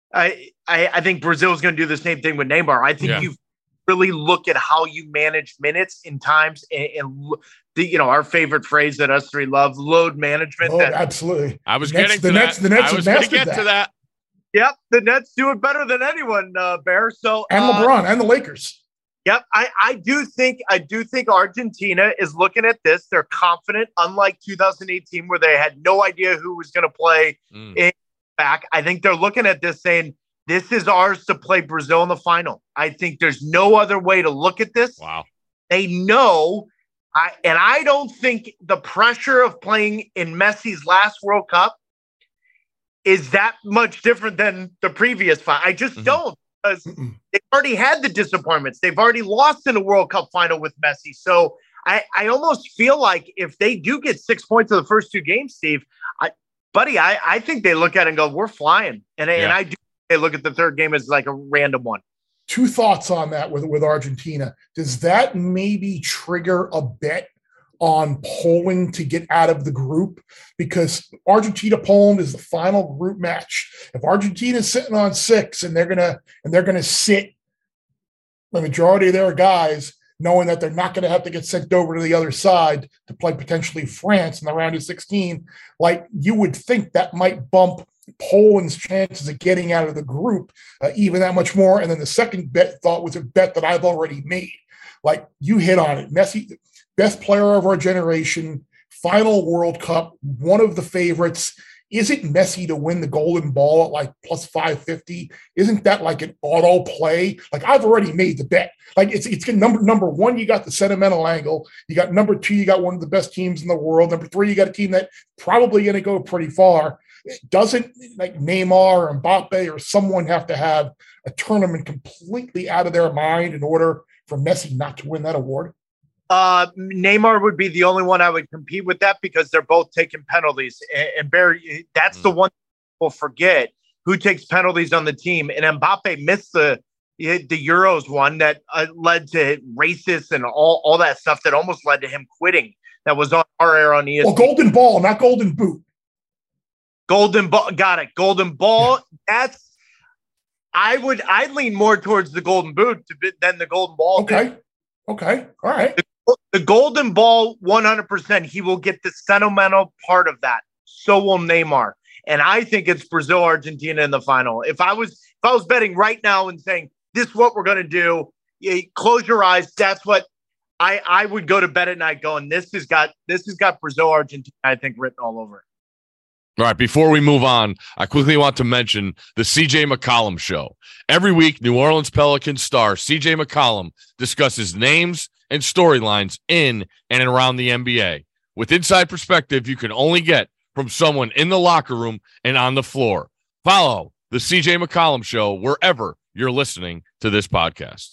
I I, I think Brazil is going to do the same thing with Neymar. I think yeah. you really look at how you manage minutes in times and, and the, you know, our favorite phrase that us three love, load management. Oh, that, absolutely. I was Nets, getting the to Nets, that. The Nets I was going to get that. to that. Yep. The Nets do it better than anyone, uh, Bear. So And uh, LeBron and the Lakers. Yep, I, I do think I do think Argentina is looking at this. They're confident, unlike two thousand eighteen, where they had no idea who was going to play mm. in back. I think they're looking at this saying, this is ours to play Brazil in the final. I think there's no other way to look at this. Wow. They know, I and I don't think the pressure of playing in Messi's last World Cup is that much different than the previous five. I just mm-hmm. don't. Because they've already had the disappointments. They've already lost in a World Cup final with Messi. So I, I almost feel like if they do get six points in the first two games, Steve, I, buddy, I, I think they look at it and go, we're flying. And, yeah. and I do they look at the third game as like a random one. Two thoughts on that with, with Argentina. Does that maybe trigger a bet on Poland to get out of the group? Because Argentina-Poland is the final group match. If Argentina's sitting on six and they're gonna and they're gonna sit the majority of their guys, knowing that they're not gonna have to get sent over to the other side to play potentially France in the round of sixteen, like you would think that might bump Poland's chances of getting out of the group uh, even that much more. And then the second bet thought was a bet that I've already made. Like you hit on it. Messi, best player of our generation, final World Cup, one of the favorites. Isn't Messi to win the Golden Ball at like plus five fifty? Isn't that like an auto play? Like I've already made the bet. Like it's it's number number one, you got the sentimental angle. You got number two, you got one of the best teams in the world. Number three, you got a team that probably going to go pretty far. It doesn't like Neymar or Mbappe or someone have to have a tournament completely out of their mind in order for Messi not to win that award? Uh, Neymar would be the only one I would compete with that because they're both taking penalties. And, and Barry, that's mm. the one people forget who takes penalties on the team. And Mbappe missed the the Euros one that uh, led to racist and all, all that stuff that almost led to him quitting. That was on our air on E S P N. Well, Golden Ball, not Golden Boot. Golden Ball, got it. Golden Ball. That's I would I lean more towards the Golden Boot to be, than the Golden Ball. Okay. Did. Okay. All right. The, the Golden Ball, one hundred percent. He will get the sentimental part of that. So will Neymar. And I think it's Brazil, Argentina in the final. If I was if I was betting right now and saying this is what we're going to do, you close your eyes. That's what I I would go to bed at night going. This has got this has got Brazil, Argentina. I think written all over it. All right, before we move on, I quickly want to mention the C J McCollum Show. Every week, New Orleans Pelicans star C J McCollum discusses names and storylines in and around the N B A with inside perspective you can only get from someone in the locker room and on the floor. Follow the C J McCollum Show wherever you're listening to this podcast.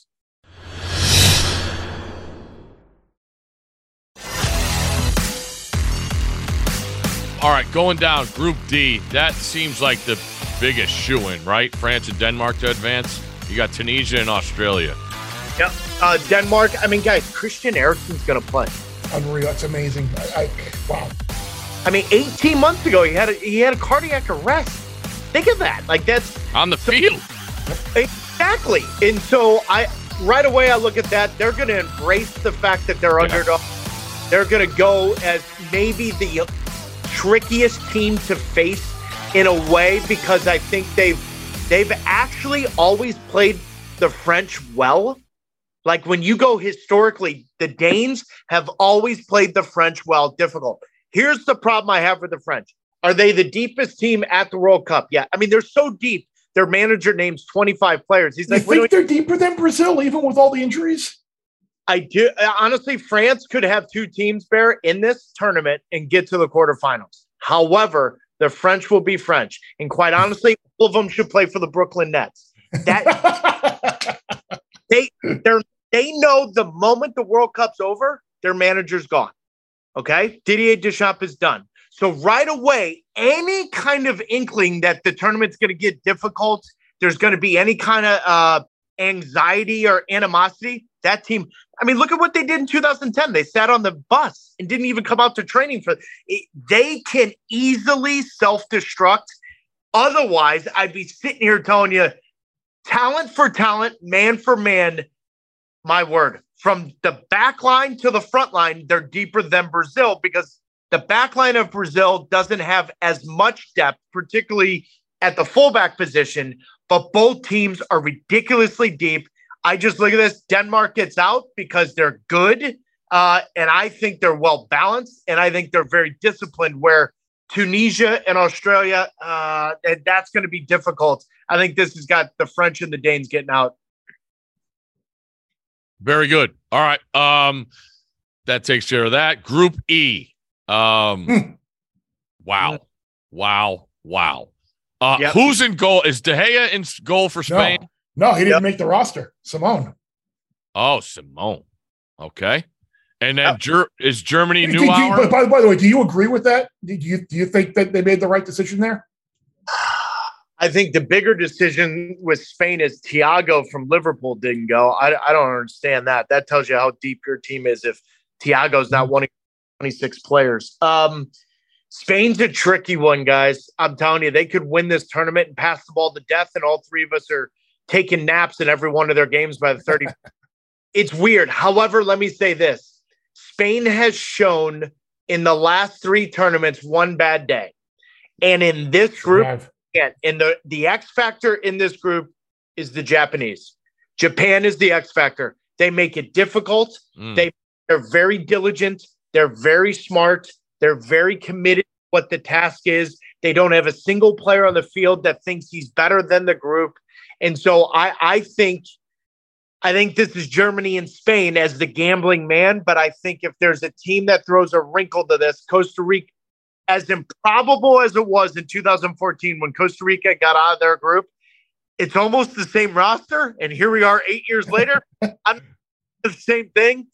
All right, going down Group D, that seems like the biggest shoo-in, right? France and Denmark to advance. You got Tunisia and Australia. Yep. Uh, Denmark, I mean, guys, Christian Eriksen's going to play. Unreal. That's amazing. I, I, wow. I mean, eighteen months ago, he had a, he had a cardiac arrest. Think of that. Like, that's... On the field. Exactly. And so, I right away, I look at that. They're going to embrace the fact that they're yeah. underdog. They're going to go as maybe the trickiest team to face in a way because I think they've they've actually always played the French well. Like when you go historically, the Danes have always played the French well, difficult. Here's the problem I have with the French. Are they the deepest team at the World Cup? Yeah. I mean, they're so deep. Their manager names twenty-five players. He's you like, think they're deeper than Brazil, even with all the injuries? I do. Honestly, France could have two teams, Bear, in this tournament and get to the quarterfinals. However, the French will be French. And quite honestly, all of them should play for the Brooklyn Nets. That they they're, they know the moment the World Cup's over, their manager's gone. Okay? Didier Deschamps is done. So right away, any kind of inkling that the tournament's going to get difficult, there's going to be any kind of uh, anxiety or animosity, that team, I mean, look at what they did in two thousand ten. They sat on the bus and didn't even come out to training for it. They can easily self-destruct. Otherwise, I'd be sitting here telling you, talent for talent, man for man, my word. From the back line to the front line, they're deeper than Brazil because the back line of Brazil doesn't have as much depth, particularly at the fullback position, but both teams are ridiculously deep. I just look at this. Denmark gets out because they're good, uh, and I think they're well balanced, and I think they're very disciplined. Where Tunisia and Australia, uh, that's going to be difficult. I think this has got the French and the Danes getting out. Very good. All right, um, that takes care of that. Group E. Um, mm. Wow, wow, wow. Uh, yep. Who's in goal? Is De Gea in goal for Spain? No. No, he didn't yep. make the roster. Simone. Oh, Simone. Okay. And then yep. Ger- is Germany do, new do, hour? But by, by the way, do you agree with that? Do you do you think that they made the right decision there? I think the bigger decision with Spain is Thiago from Liverpool didn't go. I, I don't understand that. That tells you how deep your team is if Thiago's not one of twenty-six players. Um, Spain's a tricky one, guys. I'm telling you, they could win this tournament and pass the ball to death, and all three of us are taking naps in every one of their games by the thirty. It's weird. However, let me say this. Spain has shown in the last three tournaments one bad day. And in this group, can't. And the, the X factor in this group is the Japanese. Japan is the X factor. They make it difficult. Mm. They, they're very diligent. They're very smart. They're very committed to what the task is. They don't have a single player on the field that thinks he's better than the group. And so I, I think I think this is Germany and Spain as the gambling man. But I think if there's a team that throws a wrinkle to this, Costa Rica, as improbable as it was in two thousand fourteen when Costa Rica got out of their group, it's almost the same roster. And here we are eight years later. I'm the same thing.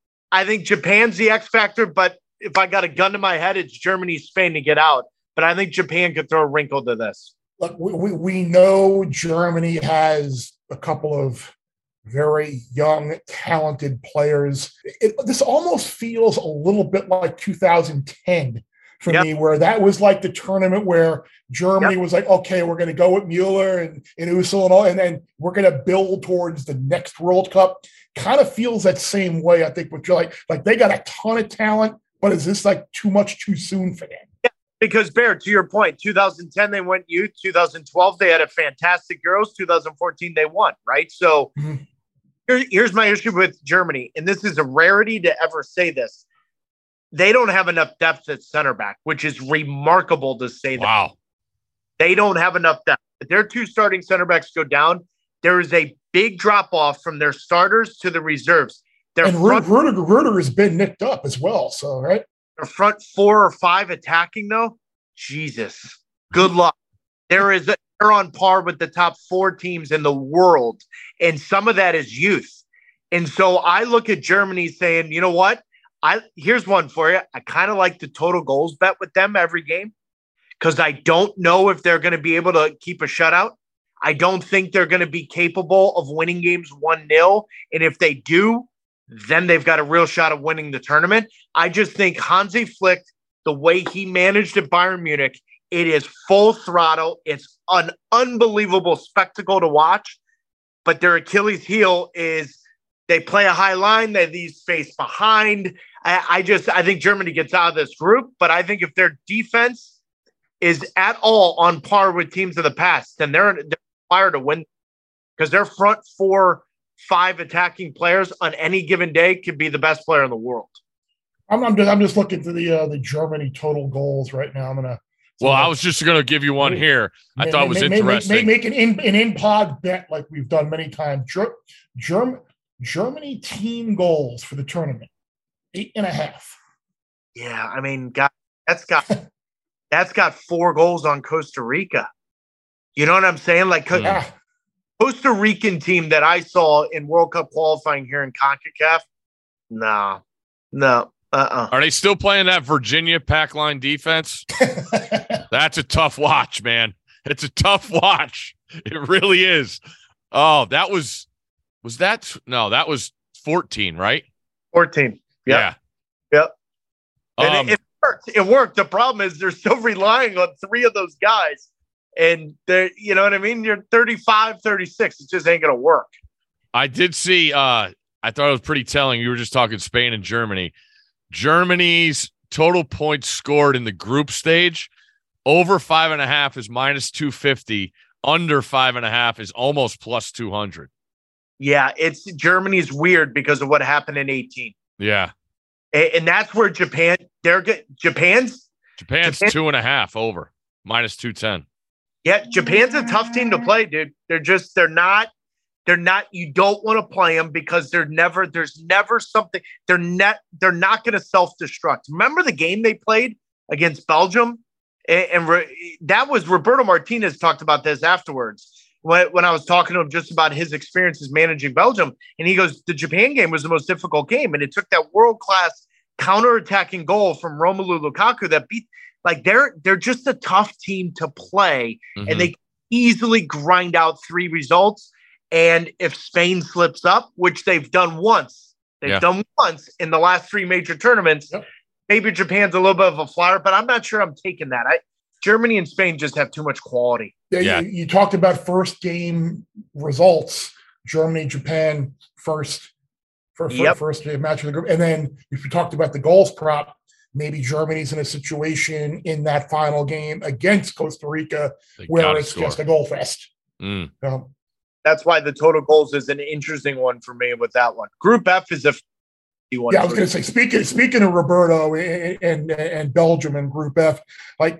I think Japan's the X factor, but if I got a gun to my head, it's Germany, Spain to get out. But I think Japan could throw a wrinkle to this. Look, we, we, we know Germany has a couple of very young, talented players. It, this almost feels a little bit like two thousand ten for yep. me, where that was like the tournament where Germany yep. was like, okay, we're going to go with Mueller and, and Özil and all, and then we're going to build towards the next World Cup. Kind of feels that same way, I think, but you're like, like they got a ton of talent, but is this like too much too soon for them? Yeah, because Bear, to your point, two thousand ten they went youth, two thousand twelve they had a fantastic Euros, two thousand fourteen they won, right? So mm-hmm. here, here's my issue with Germany, and this is a rarity to ever say this. They don't have enough depth at center back, which is remarkable to say that. Wow. They don't have enough depth. If their two starting center backs go down, there is a big drop off from their starters to the reserves. Their and front, Rudiger, Rudiger has been nicked up as well. So, right. Their front four or five attacking, though, Jesus, good luck. There is a, they're on par with the top four teams in the world. And some of that is youth. And so I look at Germany saying, you know what? I here's one for you. I kind of like the total goals bet with them every game because I don't know if they're going to be able to keep a shutout. I don't think they're going to be capable of winning games one nil. And if they do, then they've got a real shot of winning the tournament. I just think Hansi Flick, the way he managed at Bayern Munich, it is full throttle. It's an unbelievable spectacle to watch. But their Achilles heel is they play a high line. They these face behind. I, I just I think Germany gets out of this group. But I think if their defense is at all on par with teams of the past, then they're, they're required to win because their front four, five attacking players on any given day could be the best player in the world. I'm, I'm just I'm just looking to the uh, the Germany total goals right now. I'm gonna. Well, I was just going to give you one here. I may, thought it was may, interesting. Make, make, make an in an in pod bet like we've done many times. Ger, Germ, Germany team goals for the tournament, eight and a half. Yeah, I mean, God, that's got that's got four goals on Costa Rica. You know what I'm saying? Like yeah. Costa Rican team that I saw in World Cup qualifying here in CONCACAF. No, no. Uh-uh. Are they still playing that Virginia pack line defense? That's a tough watch, man. It's a tough watch. It really is. Oh, that was was that no, that was fourteen, right? fourteen. Yep. Yeah. Yep. And Um, it, it worked. It worked. The problem is they're still relying on three of those guys. And they're, you know what I mean? You're thirty-five, thirty-six. It just ain't gonna work. I did see uh I thought it was pretty telling. You were just talking Spain and Germany. Germany's total points scored in the group stage over five and a half is minus two fifty. Under five and a half is almost plus two hundred. Yeah, it's Germany's weird because of what happened in eighteen. Yeah, and, and that's where Japan. They're good. Japan's Japan's Japan, two and a half over minus two ten. Yeah, Japan's a tough team to play, dude. They're just they're not. They're not, you don't want to play them because they're never, there's never something, they're not, they're not going to self-destruct. Remember the game they played against Belgium? And, and re, that was, Roberto Martinez talked about this afterwards when, when I was talking to him just about his experiences managing Belgium. And he goes, the Japan game was the most difficult game. And it took that world-class counter-attacking goal from Romelu Lukaku that beat, like they're, they're just a tough team to play. Mm-hmm. And they easily grind out three results. And if Spain slips up, which they've done once, they've yeah. done once in the last three major tournaments, yep. maybe Japan's a little bit of a flyer, but I'm not sure I'm taking that. I, Germany and Spain just have too much quality. Yeah, yeah. You, you talked about first game results. Germany, Japan, first, for, for yep. first match of the group. And then if you talked about the goals prop, maybe Germany's in a situation in that final game against Costa Rica They where it's score. just a goal fest. Mm. Um, That's why the total goals is an interesting one for me with that one. Group F is a one. Yeah, I was going to say, speaking speaking of Roberto and, and and Belgium in Group F, like,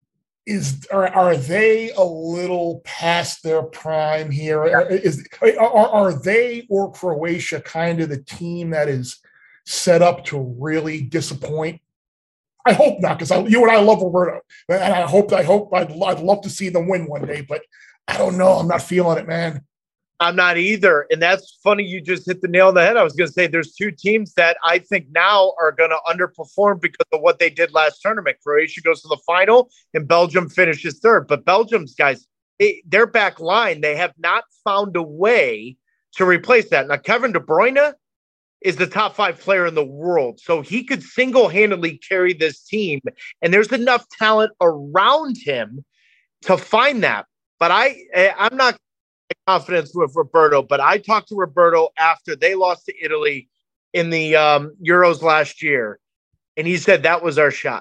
is are, are they a little past their prime here? Is are, are they or Croatia kind of the team that is set up to really disappoint? I hope not, because you and I love Roberto, and I hope I hope I'd, I'd love to see them win one day, but I don't know. I'm not feeling it, man. I'm not either. And that's funny. You just hit the nail on the head. I was going to say there's two teams that I think now are going to underperform because of what they did last tournament. Croatia goes to the final and Belgium finishes third. But Belgium's guys, they, their back line, they have not found a way to replace that. Now, Kevin De Bruyne is the top five player in the world. So he could single-handedly carry this team. And there's enough talent around him to find that. But I, I'm not confidence with Roberto, but I talked to Roberto after they lost to Italy in the um, Euros last year, and he said that was our shot.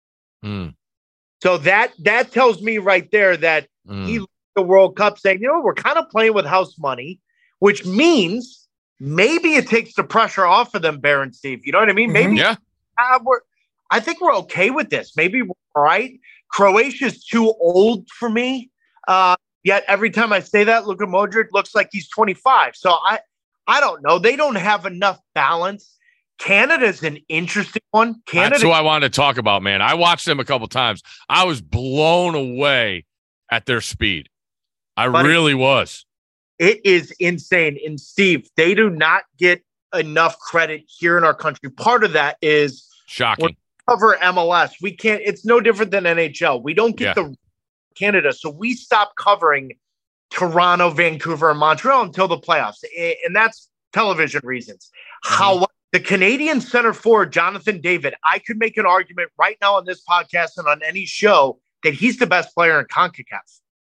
Mm. So that that tells me right there that Mm. he looked at the World Cup saying, you know, we're kind of playing with house money, which means maybe it takes the pressure off of them, Bear and Steve. You know what I mean? Maybe Yeah. uh, we're. I think we're okay with this. Maybe we're all right. Croatia's too old for me. Uh, Yet every time I say that, Luka Modric looks like he's twenty-five. So I, I don't know. They don't have enough balance. Canada's an interesting one. Canada. That's who I wanted to talk about, man. I watched them a couple times. I was blown away at their speed. I Buddy, really was. It is insane. And Steve, they do not get enough credit here in our country. Part of that is Shocking. when we cover M L S. We can't. It's no different than N H L. We don't get Yeah. the Canada. So we stopped covering Toronto, Vancouver, and Montreal until the playoffs. And that's television reasons. Mm-hmm. How the Canadian center forward, Jonathan David, I could make an argument right now on this podcast and on any show that he's the best player in CONCACAF.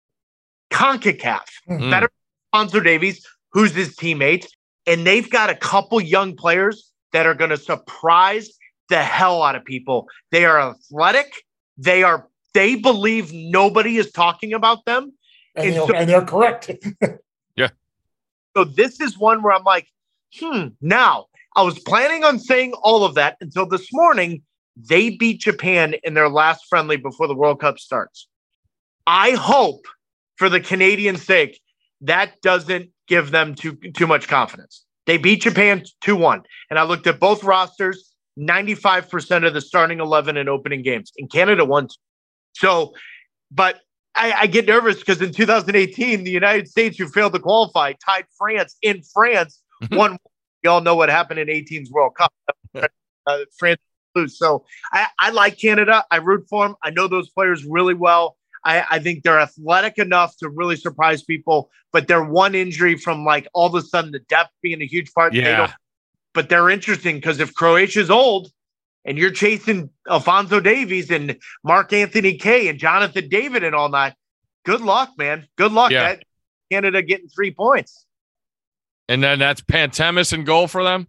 CONCACAF. Mm-hmm. Better than Alphonso Davies, who's his teammate. And they've got a couple young players that are going to surprise the hell out of people. They are athletic. They are They believe nobody is talking about them. And, And they're, so, and they're correct. Yeah. So this is one where I'm like, hmm. Now, I was planning on saying all of that until this morning. They beat Japan in their last friendly before the World Cup starts. I hope, for the Canadian sake, that doesn't give them too, too much confidence. They beat Japan two one. And I looked at both rosters, ninety-five percent of the starting eleven in opening games. And Canada won. So, but I, I get nervous because in two thousand eighteen, the United States, who failed to qualify, tied France in France. One, we all know what happened in eighteen's World Cup. Uh, France lose. So I, I like Canada. I root for them. I know those players really well. I, I think they're athletic enough to really surprise people. But they're one injury from like all of a sudden the depth being a huge part. Yeah. They don't, but they're interesting because if Croatia's old, and you're chasing Alphonso Davies and Mark Anthony Kaye and Jonathan David and all that, good luck, man. Good luck. Yeah. That Canada getting three points. And then that's Pantemis in goal for them?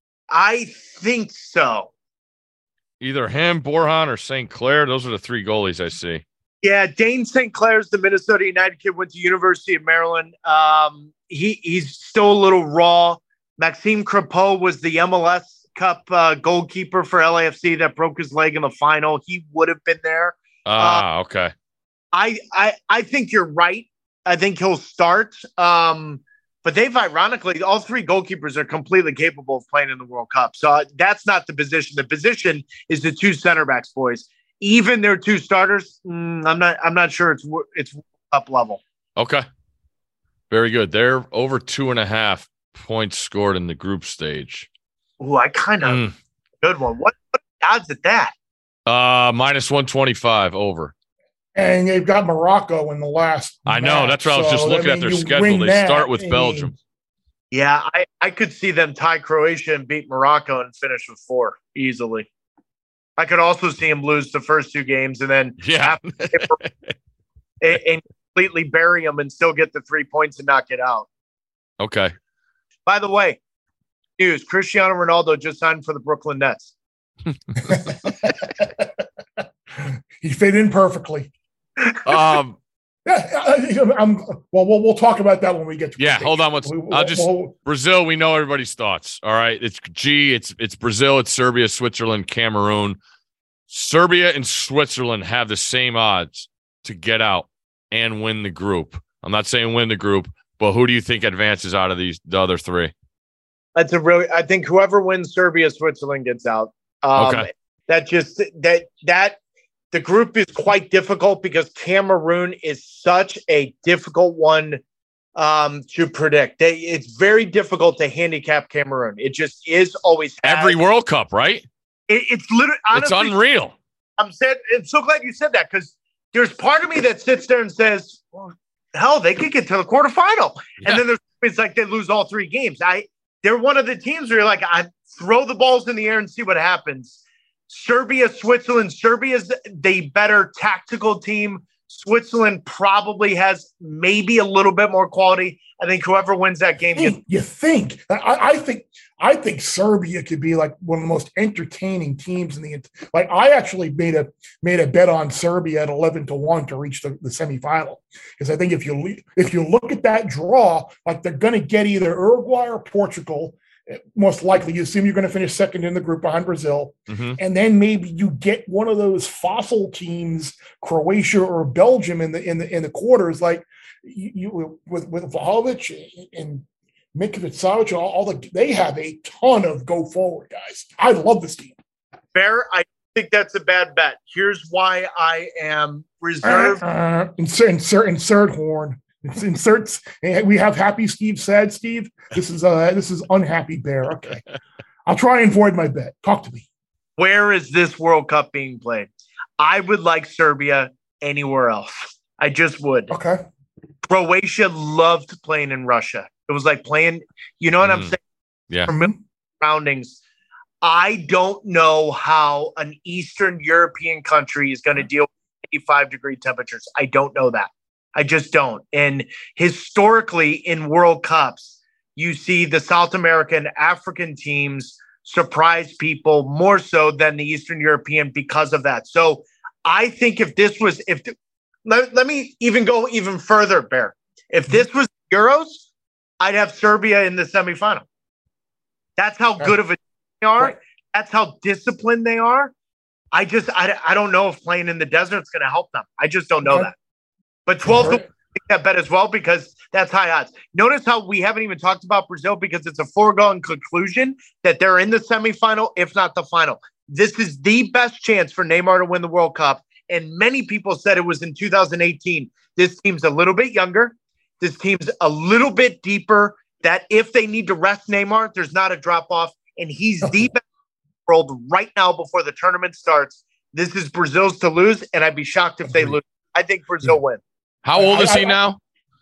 I think so. Either him, Borjan, or Saint Clair. Those are the three goalies I see. Yeah, Dane Saint Clair's the Minnesota United kid, went to University of Maryland. Um, he He's still a little raw. Maxime Crepeau was the M L S Cup uh, goalkeeper for L A F C that broke his leg in the final. He would have been there. Ah, uh, okay. I, I I think you're right. I think he'll start. Um, but they've ironically, all three goalkeepers are completely capable of playing in the World Cup. So uh, that's not the position. The position is the two center backs, boys. Even their two starters, mm, I'm not. I'm not sure it's it's up level. Okay. Very good. They're over two and a half points scored in the group stage. Ooh, I kind of Mm. good one. What, what are the odds at that? Uh, minus one twenty-five over. And they've got Morocco in the last. I know. match. That's what I was just So, looking I at their mean, you schedule. win They that, start with I Belgium. mean, Yeah, I, I could see them tie Croatia and beat Morocco and finish with four easily. I could also see them lose the first two games and then Yeah. and, and completely bury them and still get the three points and knock it out. Okay. By the way, news: Cristiano Ronaldo just signed for the Brooklyn Nets. He fit in perfectly. Um, yeah, I'm, well, well, we'll talk about that when we get to Yeah, hold on. What's, I'll just we'll, Brazil. We know everybody's thoughts. All right, it's G. It's it's Brazil. It's Serbia, Switzerland, Cameroon. Serbia and Switzerland have the same odds to get out and win the group. I'm not saying win the group, but who do you think advances out of these the other three? That's a really. I think whoever wins Serbia, Switzerland gets out. Um, okay. That just that that. The group is quite difficult because Cameroon is such a difficult one um, to predict. They, it's very difficult to handicap Cameroon. It just is always has. Every World Cup, right? It, it's literally honestly, it's unreal. I'm sad. I'm so glad you said that because there's part of me that sits there and says, well, "Hell, they could get to the quarterfinal," yeah. and then there's it's like they lose all three games. I they're one of the teams where you're like, I throw the balls in the air and see what happens. Serbia, Switzerland. Serbia's the better tactical team. Switzerland probably has maybe a little bit more quality. I think whoever wins that game. Hey, gets- you think? I, I think. I think Serbia could be like one of the most entertaining teams in the. Like I actually made a made a bet on Serbia at eleven to one to reach the, the semifinal because I think if you if you look at that draw, like they're going to get either Uruguay or Portugal. Most likely, you assume you're going to finish second in the group behind Brazil. Mm-hmm. And then maybe you get one of those fossil teams, Croatia or Belgium in the in the in the quarters, like you, you with with Vlahovic and Mitrovic, Savic, all, all the they have a ton of go forward guys. I love this team. Fair, I think that's a bad bet. Here's why I am reserved. Uh, uh, insert insert insert horn. Inserts. We have happy Steve, sad Steve. This is uh this is unhappy Bear. Okay, I'll try and void my bet. Talk to me. Where is this World Cup being played? I would like Serbia anywhere else. I just would. Okay. Croatia loved playing in Russia. It was like playing. You know what mm. I'm saying? Yeah. From surroundings. I don't know how an Eastern European country is going to deal with eighty-five degree temperatures. I don't know that. I just don't. And historically in World Cups, you see the South American, African teams surprise people more so than the Eastern European because of that. So I think if this was, if the, let, let me even go even further, Bear. If this was Euros, I'd have Serbia in the semifinal. That's how good of a team they are. Right. That's how disciplined they are. I just, I, I don't know if playing in the desert is going to help them. I just don't know okay. that. But twelve to one, that bet as well because that's high odds. Notice how we haven't even talked about Brazil because it's a foregone conclusion that they're in the semifinal, if not the final. This is the best chance for Neymar to win the World Cup. And many people said it was in two thousand eighteen. This team's a little bit younger. This team's a little bit deeper. That if they need to rest Neymar, there's not a drop off. And he's the best in the world right now before the tournament starts. This is Brazil's to lose, and I'd be shocked if they lose. I think Brazil wins. How old is he I, I, now?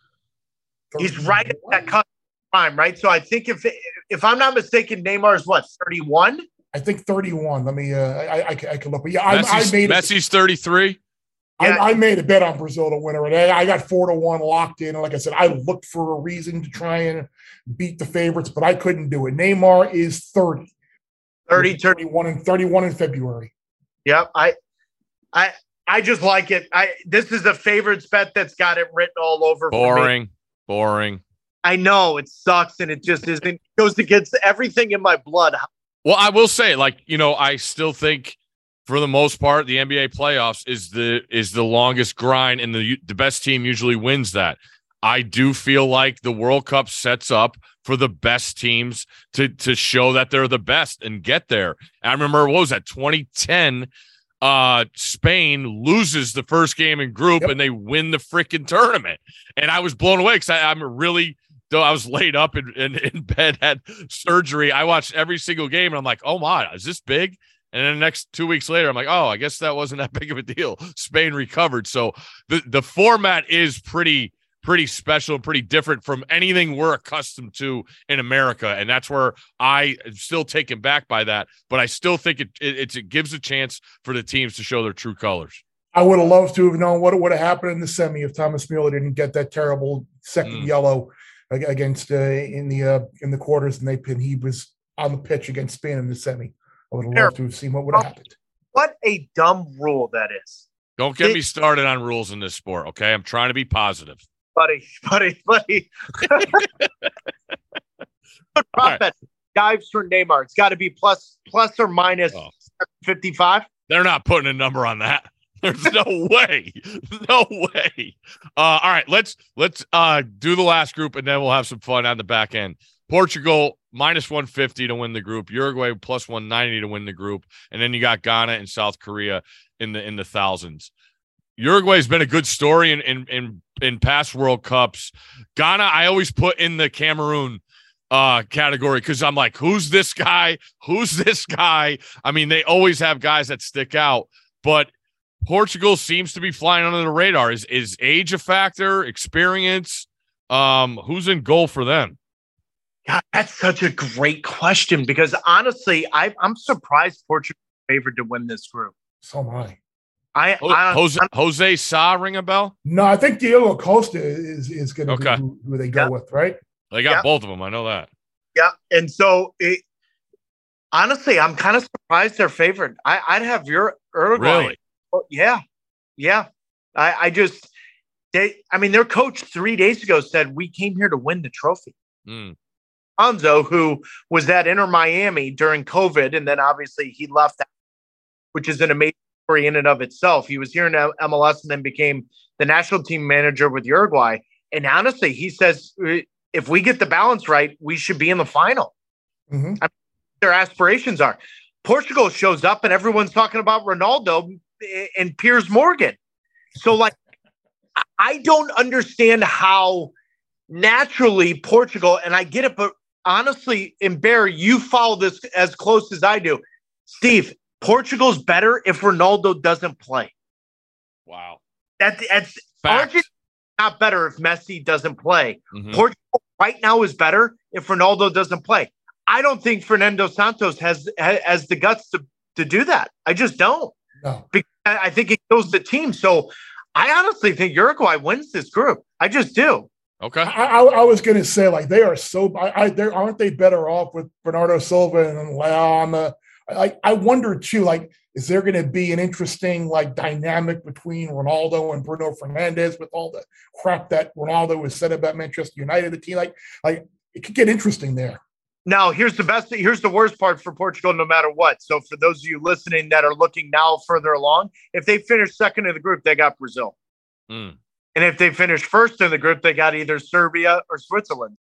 He's right at that cusp time, right? So I think if if I'm not mistaken, Neymar is what, thirty-one? I think thirty-one. Let me. Uh, I, I I can look. But yeah, I, Messi's, I made Messi's thirty-three. I, I made a bet on Brazil to win it. I got four to one locked in. And like I said, I looked for a reason to try and beat the favorites, but I couldn't do it. Neymar is thirty. thirty, thirty-one and thirty-one in February. Yep. I I I just like it. I this is a favorites bet that's got it written all over. Boring. Boring. I know it sucks and it just isn't. It goes against everything in my blood. Well, I will say, like, you know, I still think for the most part, the N B A playoffs is the is the longest grind, and the the best team usually wins that. I do feel like the World Cup sets up for the best teams to to show that they're the best and get there. I remember, what was that, twenty ten? Uh, Spain loses the first game in group, yep. and they win the freaking tournament. And I was blown away because I'm really, though I was laid up in, in, in bed, had surgery. I watched every single game, and I'm like, oh my, is this big? And then the next two weeks later, I'm like, oh, I guess that wasn't that big of a deal. Spain recovered. So the, the format is pretty, pretty special and pretty different from anything we're accustomed to in America. And that's where I am still taken back by that. But I still think it, it, it's, it gives a chance for the teams to show their true colors. I would have loved to have known what would have happened in the semi if Thomas Mueller didn't get that terrible second mm. yellow against uh, in the uh, in the quarters, and they and he was on the pitch against Spain in the semi. I would have loved to have seen what would have happened. What a dumb rule that is. Don't get it, me started on rules in this sport, okay? I'm trying to be positive. Buddy, buddy, buddy. Prop bet. Dives for Neymar. It's got to be plus plus or minus oh. fifty-five. They're not putting a number on that. There's no way. No way. Uh, all right, let's let's uh, do the last group, and then we'll have some fun on the back end. Portugal, minus one fifty to win the group. Uruguay, plus one ninety to win the group. And then you got Ghana and South Korea in the in the thousands. Uruguay's been a good story in in in, in past World Cups. Ghana, I always put in the Cameroon uh category because I'm like, who's this guy? Who's this guy? I mean, they always have guys that stick out, but Portugal seems to be flying under the radar. Is is age a factor? Experience? Um, who's in goal for them? God, that's such a great question because honestly, I, I'm surprised Portugal favored to win this group. So am I. I, I Jose, Jose Sa ring a bell? No, I think Diego Costa is is going to okay. be who, who they go yep. with, right? They got yep. both of them. I know that. Yeah, and so it, honestly, I'm kind of surprised they're favored. I, I'd have your Uruguay. Really? Yeah, yeah. I, I just they. I mean, their coach three days ago said we came here to win the trophy. Mm. Alonso, who was at Inter Miami during COVID, and then obviously he left, which is an amazing story in and of itself. He was here in M L S and then became the national team manager with Uruguay. And honestly, he says if we get the balance right, we should be in the final. Mm-hmm. I mean, their aspirations are. Portugal shows up and everyone's talking about Ronaldo and Piers Morgan. So, like, I don't understand how naturally Portugal, and I get it, but honestly, and Bear, you follow this as close as I do. Steve, Portugal's better if Ronaldo doesn't play. Wow. That, that's Argentina not better if Messi doesn't play. Mm-hmm. Portugal right now is better if Ronaldo doesn't play. I don't think Fernando Santos has has the guts to, to do that. I just don't. No. Because I think it kills the team. So I honestly think Uruguay wins this group. I just do. Okay. I, I, I was going to say, like, they are so I, I they aren't they better off with Bernardo Silva and Leão? I I wonder too, like, is there going to be an interesting like dynamic between Ronaldo and Bruno Fernandes with all the crap that Ronaldo was said about Manchester United? The team, like, like it could get interesting there. Now, here's the best. Here's the worst part for Portugal, no matter what. So, for those of you listening that are looking now further along, if they finish second in the group, they got Brazil, mm. and if they finish first in the group, they got either Serbia or Switzerland.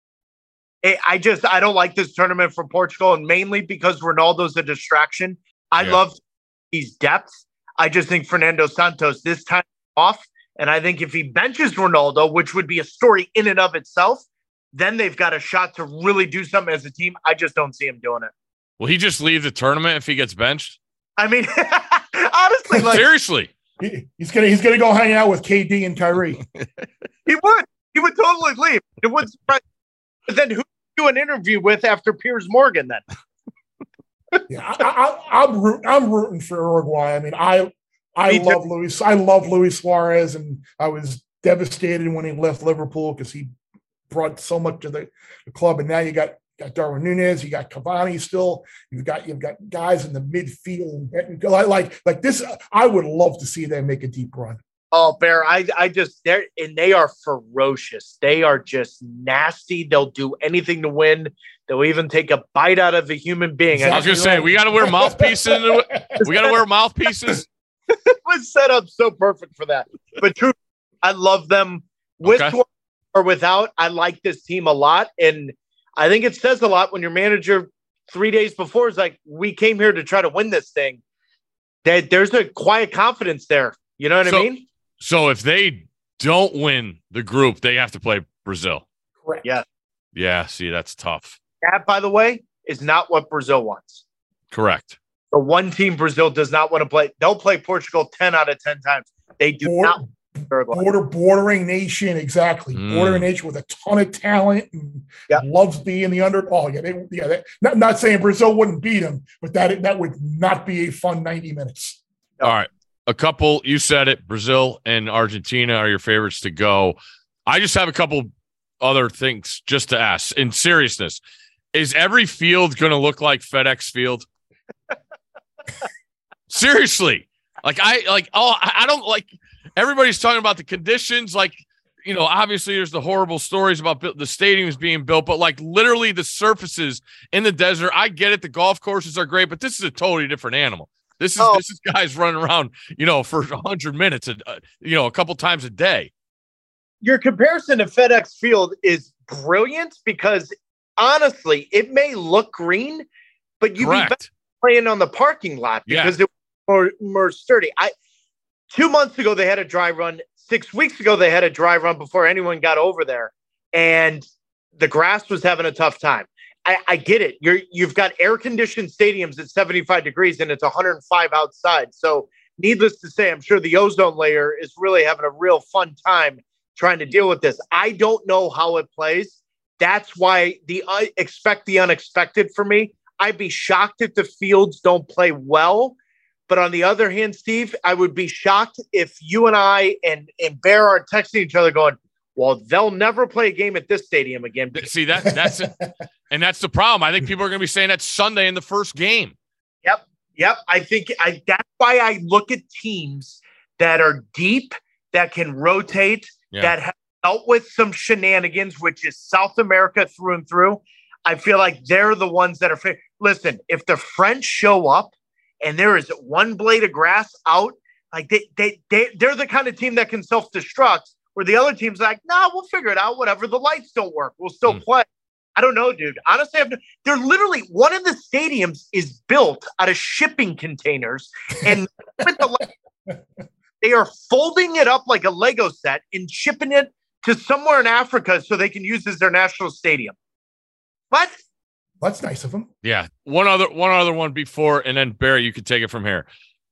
I just I don't like this tournament for Portugal, and mainly because Ronaldo's a distraction. I yeah. love his depth. I just think Fernando Santos this time off, and I think if he benches Ronaldo, which would be a story in and of itself, then they've got a shot to really do something as a team. I just don't see him doing it. Will he just leave the tournament if he gets benched? I mean, honestly, like, seriously, he, he's gonna he's gonna go hang out with K D and Kyrie. He would. He would totally leave. It would surprise. But then who do an interview with after Piers Morgan? Then, yeah, I, I, I'm root, I'm rooting for Uruguay. I mean, I I Me love too. Luis. I love Luis Suarez, and I was devastated when he left Liverpool because he brought so much to the, the club. And now you got got Darwin Núñez, you got Cavani still. You've got you've got guys in the midfield. Like like like this. I would love to see them make a deep run. Oh, Bear, I, I just, they're, and they are ferocious. They are just nasty. They'll do anything to win. They'll even take a bite out of a human being. Exactly. I was going to say, we got to wear mouthpieces. We got to wear mouthpieces. It was set up so perfect for that. But true, I love them with Okay. or without. I like this team a lot. And I think it says a lot when your manager three days before is like, we came here to try to win this thing. That there's a quiet confidence there. You know what So- I mean? So if they don't win the group, they have to play Brazil. Correct. Yeah. Yeah, see, that's tough. That, by the way, is not what Brazil wants. Correct. The one team Brazil does not want to play. They'll play Portugal ten out of ten times. They do Border, not. Uruguay. border bordering nation, exactly. Mm. Bordering nation with a ton of talent and Yeah. loves being the under. Oh yeah, they, yeah. They, not not saying Brazil wouldn't beat them, but that that would not be a fun ninety minutes. No. All right. A couple, you said it, Brazil and Argentina are your favorites to go. I just have a couple other things just to ask. In seriousness, is every field going to look like FedEx Field? Seriously. Like I like oh I don't like everybody's talking about the conditions. Like, you know, obviously there's the horrible stories about the stadiums being built, but like literally the surfaces in the desert. I get it. The golf courses are great, but this is a totally different animal. This is oh. this is guys running around, you know, for a hundred minutes, a, uh, you know, a couple times a day. Your comparison to FedEx Field is brilliant because honestly, it may look green, but you'd be better playing on the parking lot because yeah. it was more, more sturdy. I two months ago they had a dry run. Six weeks ago they had a dry run before anyone got over there, and the grass was having a tough time. I, I get it. You're you've got air conditioned stadiums at seventy-five degrees and it's one hundred five outside. So needless to say, I'm sure the ozone layer is really having a real fun time trying to deal with this. I don't know how it plays. That's why the I expect the unexpected for me. I'd be shocked if the fields don't play well. But on the other hand, Steve, I would be shocked if you and I and, and Bear are texting each other going, well, they'll never play a game at this stadium again. See, that that's it. And that's the problem. I think people are going to be saying that Sunday in the first game. Yep. Yep. I think I, that's why I look at teams that are deep, that can rotate, yeah. that have dealt with some shenanigans, which is South America through and through. I feel like they're the ones that are fit. Listen, if the French show up and there is one blade of grass out, like they, they, they, they're the kind of team that can self-destruct, where the other team's like, nah, we'll figure it out. Whatever. The lights don't work. We'll still mm. play. I don't know, dude. Honestly, I've, they're literally one of the stadiums is built out of shipping containers, and with the, they are folding it up like a Lego set and shipping it to somewhere in Africa so they can use as their national stadium. What? That's nice of them. Yeah. One other, one other one before, and then Barry, you can take it from here.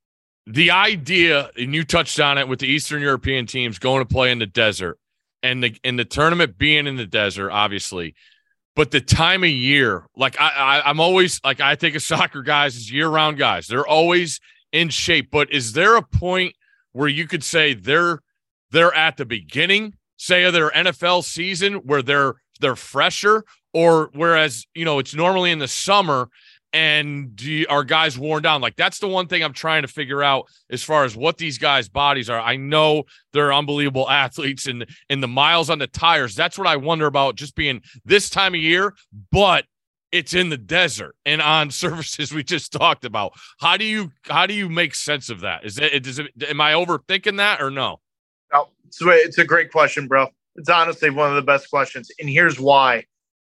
The idea, and you touched on it with the Eastern European teams going to play in the desert, and the in the tournament being in the desert, obviously. But the time of year, like I, I, I'm always like I think of soccer guys as year-round guys. They're always in shape. But is there a point where you could say they're they're at the beginning, say, of their N F L season, where they're they're fresher, or whereas you know it's normally in the summer and do you, are guys worn down? Like that's the one thing I'm trying to figure out as far as what these guys' bodies are. I know they're unbelievable athletes, and and the miles on the tires. That's what I wonder about, just being this time of year, but it's in the desert and on surfaces we just talked about. How do you how do you make sense of that? Is it does it am I overthinking that or no? No, it's a, it's a great question, bro. It's honestly one of the best questions, and here's why.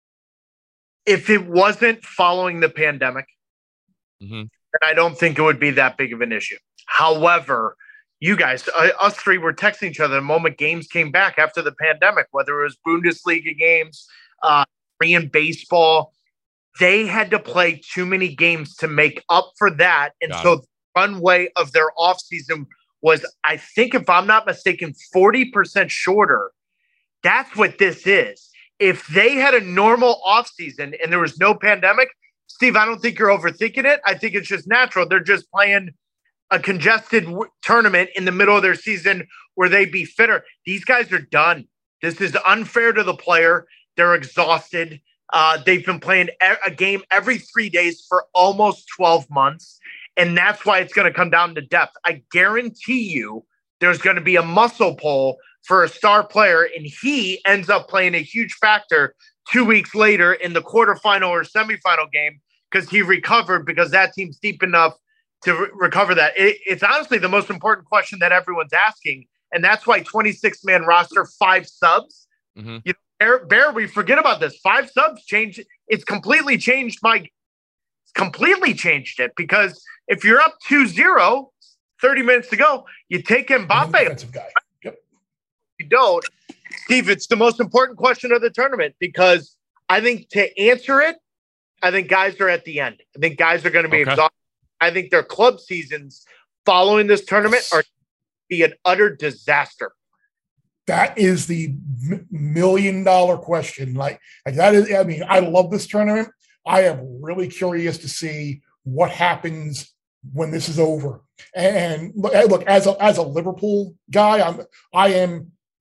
If it wasn't following the pandemic, mm-hmm. then I don't think it would be that big of an issue. However, you guys, uh, us three were texting each other the moment games came back after the pandemic, whether it was Bundesliga games, uh, Korean baseball. They had to play too many games to make up for that. And Got so it. the runway of their offseason was, I think, if I'm not mistaken, forty percent shorter. That's what this is. If they had a normal offseason and there was no pandemic, Steve, I don't think you're overthinking it. I think it's just natural. They're just playing a congested w- tournament in the middle of their season where they'd be fitter. These guys are done. This is unfair to the player. They're exhausted. Uh, they've been playing a game every three days for almost twelve months. And that's why it's going to come down to depth. I guarantee you there's going to be a muscle pull for a star player, and he ends up playing a huge factor two weeks later in the quarterfinal or semifinal game because he recovered, because that team's deep enough to re- recover that. It, it's honestly the most important question that everyone's asking, and that's why twenty-six man roster, five subs. Mm-hmm. You know, Bear, Bear, we forget about this. Five subs change. It's completely changed my – completely changed it, because if you're up two zero, thirty minutes to go, you take Mbappe. Defensive guy. You don't, Steve, it's the most important question of the tournament, because I think to answer it, I think guys are at the end. I think guys are going to be okay. exhausted. I think their club seasons following this tournament are be an utter disaster. That is the m- million dollar question. Like, like that is, I mean, I love this tournament. I am really curious to see what happens when this is over. And look, look as a, as a Liverpool guy, I'm, I am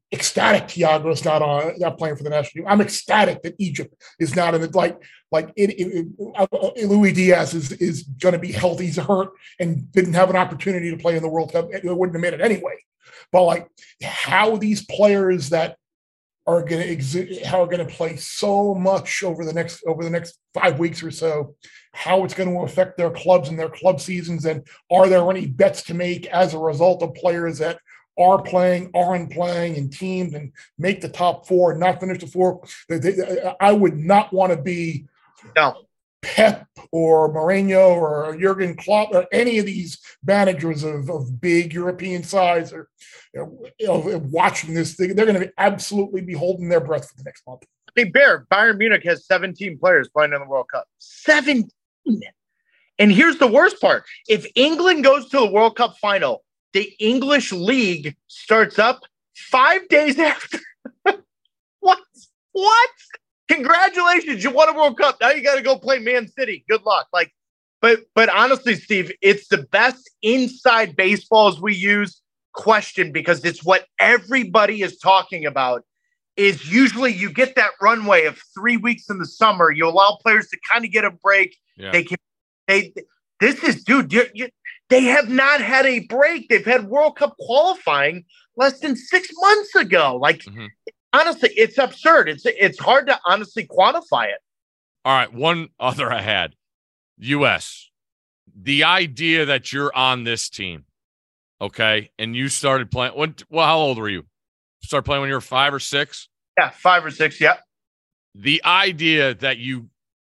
ecstatic Thiago is not on, not playing for the national team. I'm ecstatic that Egypt is not in it. Like, like it, it, it, Luis Diaz is is going to be healthy. He's hurt and didn't have an opportunity to play in the World Cup. It wouldn't have made it anyway. But like, how these players that are going to exist, how are going to play so much over the next over the next five weeks or so, how it's going to affect their clubs and their club seasons, and are there any bets to make as a result of players that are playing, aren't playing, and teams and make the top four and not finish the four? I would not want to be no. Pep or Mourinho or Jurgen Klopp or any of these managers of, of big European size, or you know, watching this thing. They're going to absolutely be holding their breath for the next month. I mean, Bear, Bayern Munich has seventeen players playing in the World Cup. seventeen. And here's the worst part. If England goes to the World Cup final, the English league starts up five days after. What? What? Congratulations, you won a World Cup. Now you got to go play Man City. Good luck. Like, but but honestly, Steve, it's the best inside baseballs we use question, because it's what everybody is talking about. Is usually you get that runway of three weeks in the summer. You allow players to kind of get a break. Yeah. They can. They. This is, dude. You, you, they have not had a break. They've had World Cup qualifying less than six months ago. Like. Mm-hmm. Honestly, it's absurd. It's it's hard to honestly quantify it. All right, one other I had. U S. The idea that you're on this team, okay, and you started playing. When, well, how old were you? Started playing when you were five or six? Yeah, five or six, yeah. The idea that you,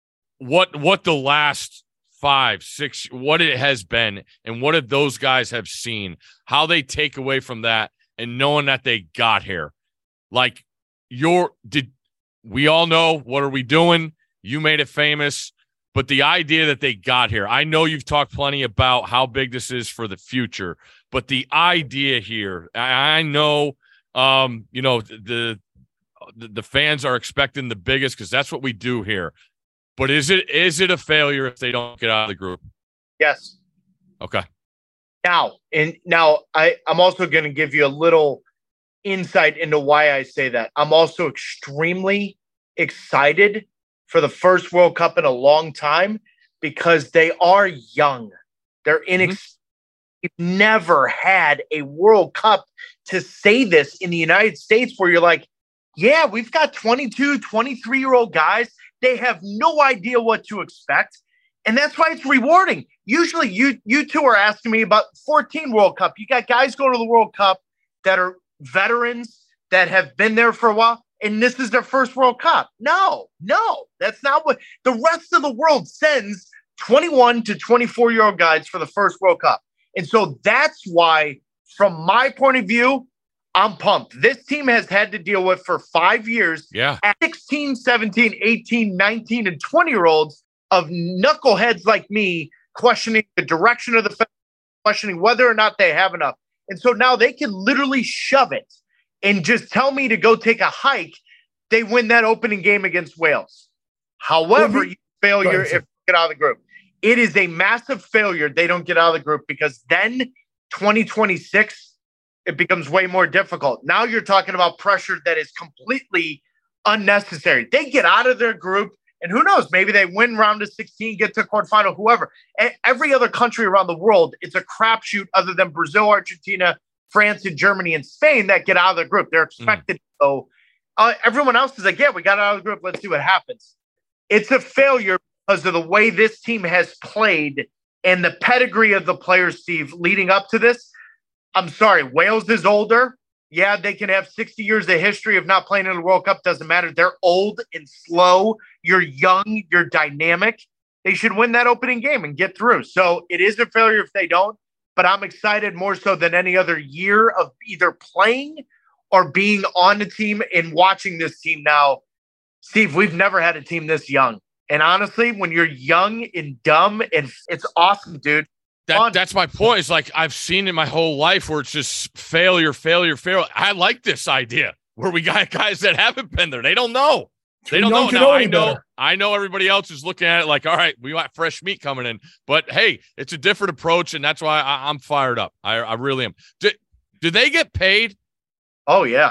what what the last five, six, what it has been, and what if those guys have seen, how they take away from that, and knowing that they got here. Like, Your did we all know what are we doing? You made it famous, but the idea that they got here, I know you've talked plenty about how big this is for the future, but the idea here, I, I know, um, you know, the, the the fans are expecting the biggest because that's what we do here. But is it is it a failure if they don't get out of the group? Yes. Okay. Now, and now I I'm also going to give you a little insight into why I say that. I'm also extremely excited for the first World Cup in a long time because they are young. They're inexperienced. Mm-hmm. We've never had a World Cup to say this in the United States where you're like, yeah, we've got twenty-two, twenty-three-year-old guys. They have no idea what to expect. And that's why it's rewarding. Usually you you two are asking me about fourteen World Cup. You got guys going to the World Cup that are veterans that have been there for a while, and this is their first World Cup. No, no, that's not what the rest of the world sends twenty-one to twenty-four year old guys for the first World Cup. And so that's why, from my point of view, I'm pumped. This team has had to deal with for five years yeah. at sixteen, seventeen, eighteen, nineteen, and twenty year olds of knuckleheads like me questioning the direction of the fence, questioning whether or not they have enough. And so now they can literally shove it and just tell me to go take a hike. They win that opening game against Wales. However, you failure if you get out of the group. It is a massive failure they don't get out of the group, because then twenty twenty-six, it becomes way more difficult. Now you're talking about pressure that is completely unnecessary. They get out of their group, and who knows, maybe they win round of sixteen, get to quarterfinal, whoever. Every other country around the world, it's a crapshoot other than Brazil, Argentina, France, and Germany, and Spain that get out of the group. They're expected mm. to go. Uh, everyone else is like, yeah, we got out of the group. Let's see what happens. It's a failure because of the way this team has played and the pedigree of the players, Steve, leading up to this. I'm sorry, Wales is older. Yeah, they can have sixty years of history of not playing in the World Cup. Doesn't matter. They're old and slow. You're young. You're dynamic. They should win that opening game and get through. So it is a failure if they don't, but I'm excited more so than any other year of either playing or being on the team and watching this team now. Steve, we've never had a team this young. And honestly, when you're young and dumb, and it's awesome, dude. That, that's my point. It's like I've seen it my whole life where it's just failure, failure, failure. I like this idea where we got guys that haven't been there. They don't know. They don't know. Now, I know. I know everybody else is looking at it like, all right, we got fresh meat coming in. But hey, it's a different approach, and that's why I, I'm fired up. I, I really am. Do, do they get paid? Oh yeah.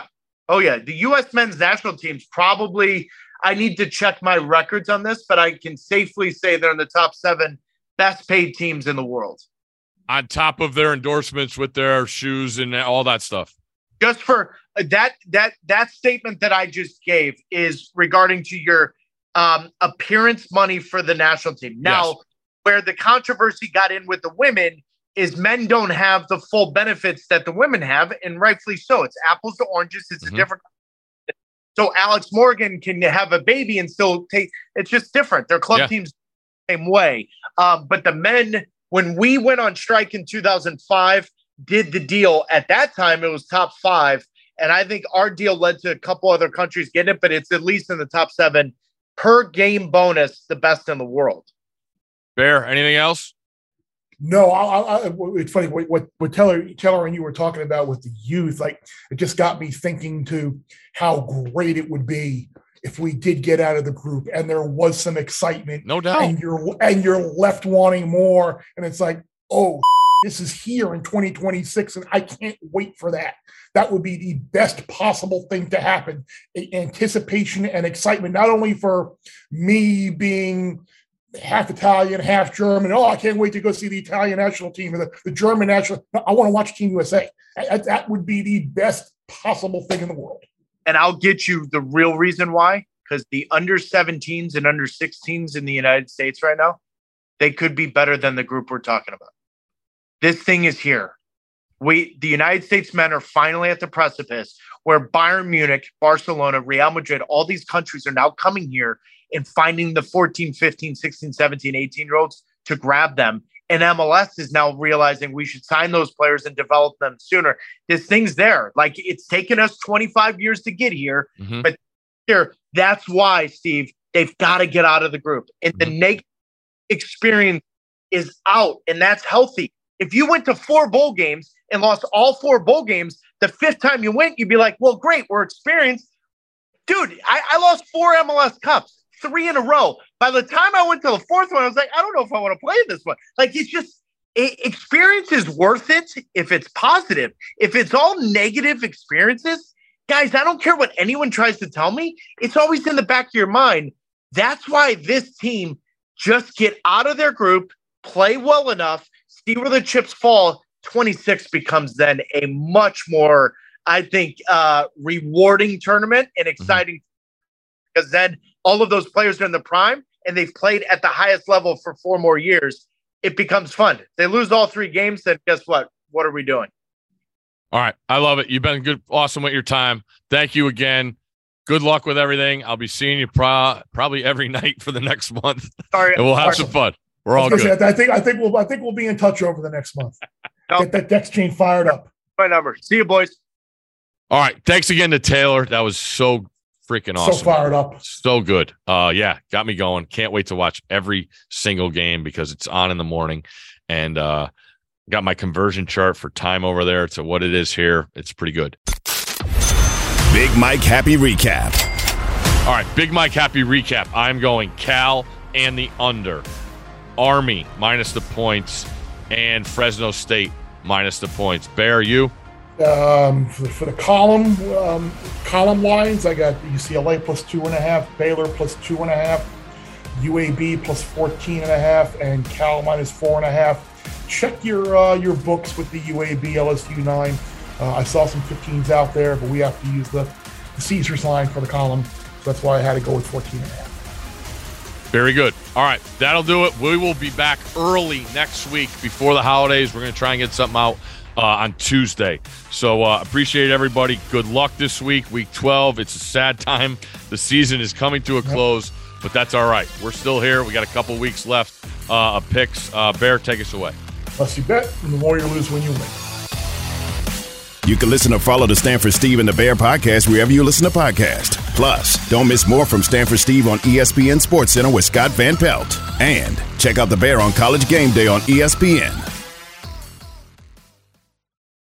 Oh, yeah. The U S men's national team's probably, I need to check my records on this, but I can safely say they're in the top seven best paid teams in the world. On top of their endorsements with their shoes and all that stuff. Just for that, that, that statement that I just gave is regarding to your um, appearance money for the national team. Now, yes. Where the controversy got in with the women is men don't have the full benefits that the women have, and rightfully so. It's apples to oranges. It's mm-hmm. a different. So Alex Morgan can have a baby and still take. It's just different. Their club yeah. teams the same way. Um, but the men, when we went on strike in two thousand five, did the deal. At that time, it was top five, and I think our deal led to a couple other countries getting it, but it's at least in the top seven per game bonus, the best in the world. Bear, anything else? No, I, I, it's funny what, what what Taylor Taylor and you were talking about with the youth. Like, it just got me thinking to how great it would be if we did get out of the group and there was some excitement. No doubt. And you're and you're left wanting more, and it's like, oh, this is here in twenty twenty-six, and I can't wait for that. That would be the best possible thing to happen. Anticipation and excitement, not only for me being half Italian, half German. Oh, I can't wait to go see the Italian national team or the, the German national. I want to watch Team U S A. I, that would be the best possible thing in the world. And I'll get you the real reason why, because the under seventeens and under sixteens in the United States right now, they could be better than the group we're talking about. This thing is here. We, the United States men are finally at the precipice where Bayern Munich, Barcelona, Real Madrid, all these countries are now coming here and finding the fourteen, fifteen, sixteen, seventeen, eighteen-year-olds to grab them. And M L S is now realizing we should sign those players and develop them sooner. This thing's there. Like, it's taken us twenty-five years to get here. Mm-hmm. But here, that's why, Steve, they've got to get out of the group. And mm-hmm. the negative experience is out, and that's healthy. If you went to four bowl games and lost all four bowl games, the fifth time you went, you'd be like, well, great, we're experienced. Dude, I, I lost four M L S Cups. Three in a row. By the time I went to the fourth one, I was like, I don't know if I want to play this one. Like, it's just, it, experience is worth it if it's positive. If it's all negative experiences, guys, I don't care what anyone tries to tell me. It's always in the back of your mind. That's why this team just get out of their group, play well enough, see where the chips fall. twenty-six becomes then a much more, I think, uh, rewarding tournament and exciting mm-hmm. because then all of those players are in the prime and they've played at the highest level for four more years. It becomes fun. If they lose all three games, then guess what? What are we doing? All right. I love it. You've been good. Awesome with your time. Thank you again. Good luck with everything. I'll be seeing you pro- probably every night for the next month. Sorry, and we'll have sorry. some fun. We're all good. Say, I think, I think we'll, I think we'll be in touch over the next month. No. Get that text chain fired up. My number. See you, boys. All right. Thanks again to Taylor. That was so freaking awesome. So fired up. So good. Uh, yeah, got me going. Can't wait to watch every single game because it's on in the morning. And uh, got my conversion chart for time over there to what it is here. It's pretty good. Big Mike Happy Recap. All right, Big Mike Happy Recap. I'm going Cal and the under. Army minus the points. And Fresno State minus the points. Bear, you? Um, for, for the column um, column lines, I got U C L A plus two and a half, Baylor plus two and a half, U A B plus fourteen and a half, and Cal minus four and a half. Check your uh, your books with the U A B L S U nine. Uh, I saw some fifteens out there, but we have to use the, the Caesars line for the column, so that's why I had to go with fourteen and a half. Very good. All right, that'll do it. We will be back early next week before the holidays. We're going to try and get something out Uh, on Tuesday. So uh, appreciate everybody. Good luck this week, week twelve. It's a sad time. The season is coming to a close, but that's all right. We're still here. We got a couple weeks left uh, of picks. Uh, Bear, take us away. Less you bet, and the more you lose when you win. You can listen or follow the Stanford Steve and the Bear podcast wherever you listen to podcasts. Plus, don't miss more from Stanford Steve on E S P N SportsCenter with Scott Van Pelt. And check out the Bear on College Game Day on E S P N.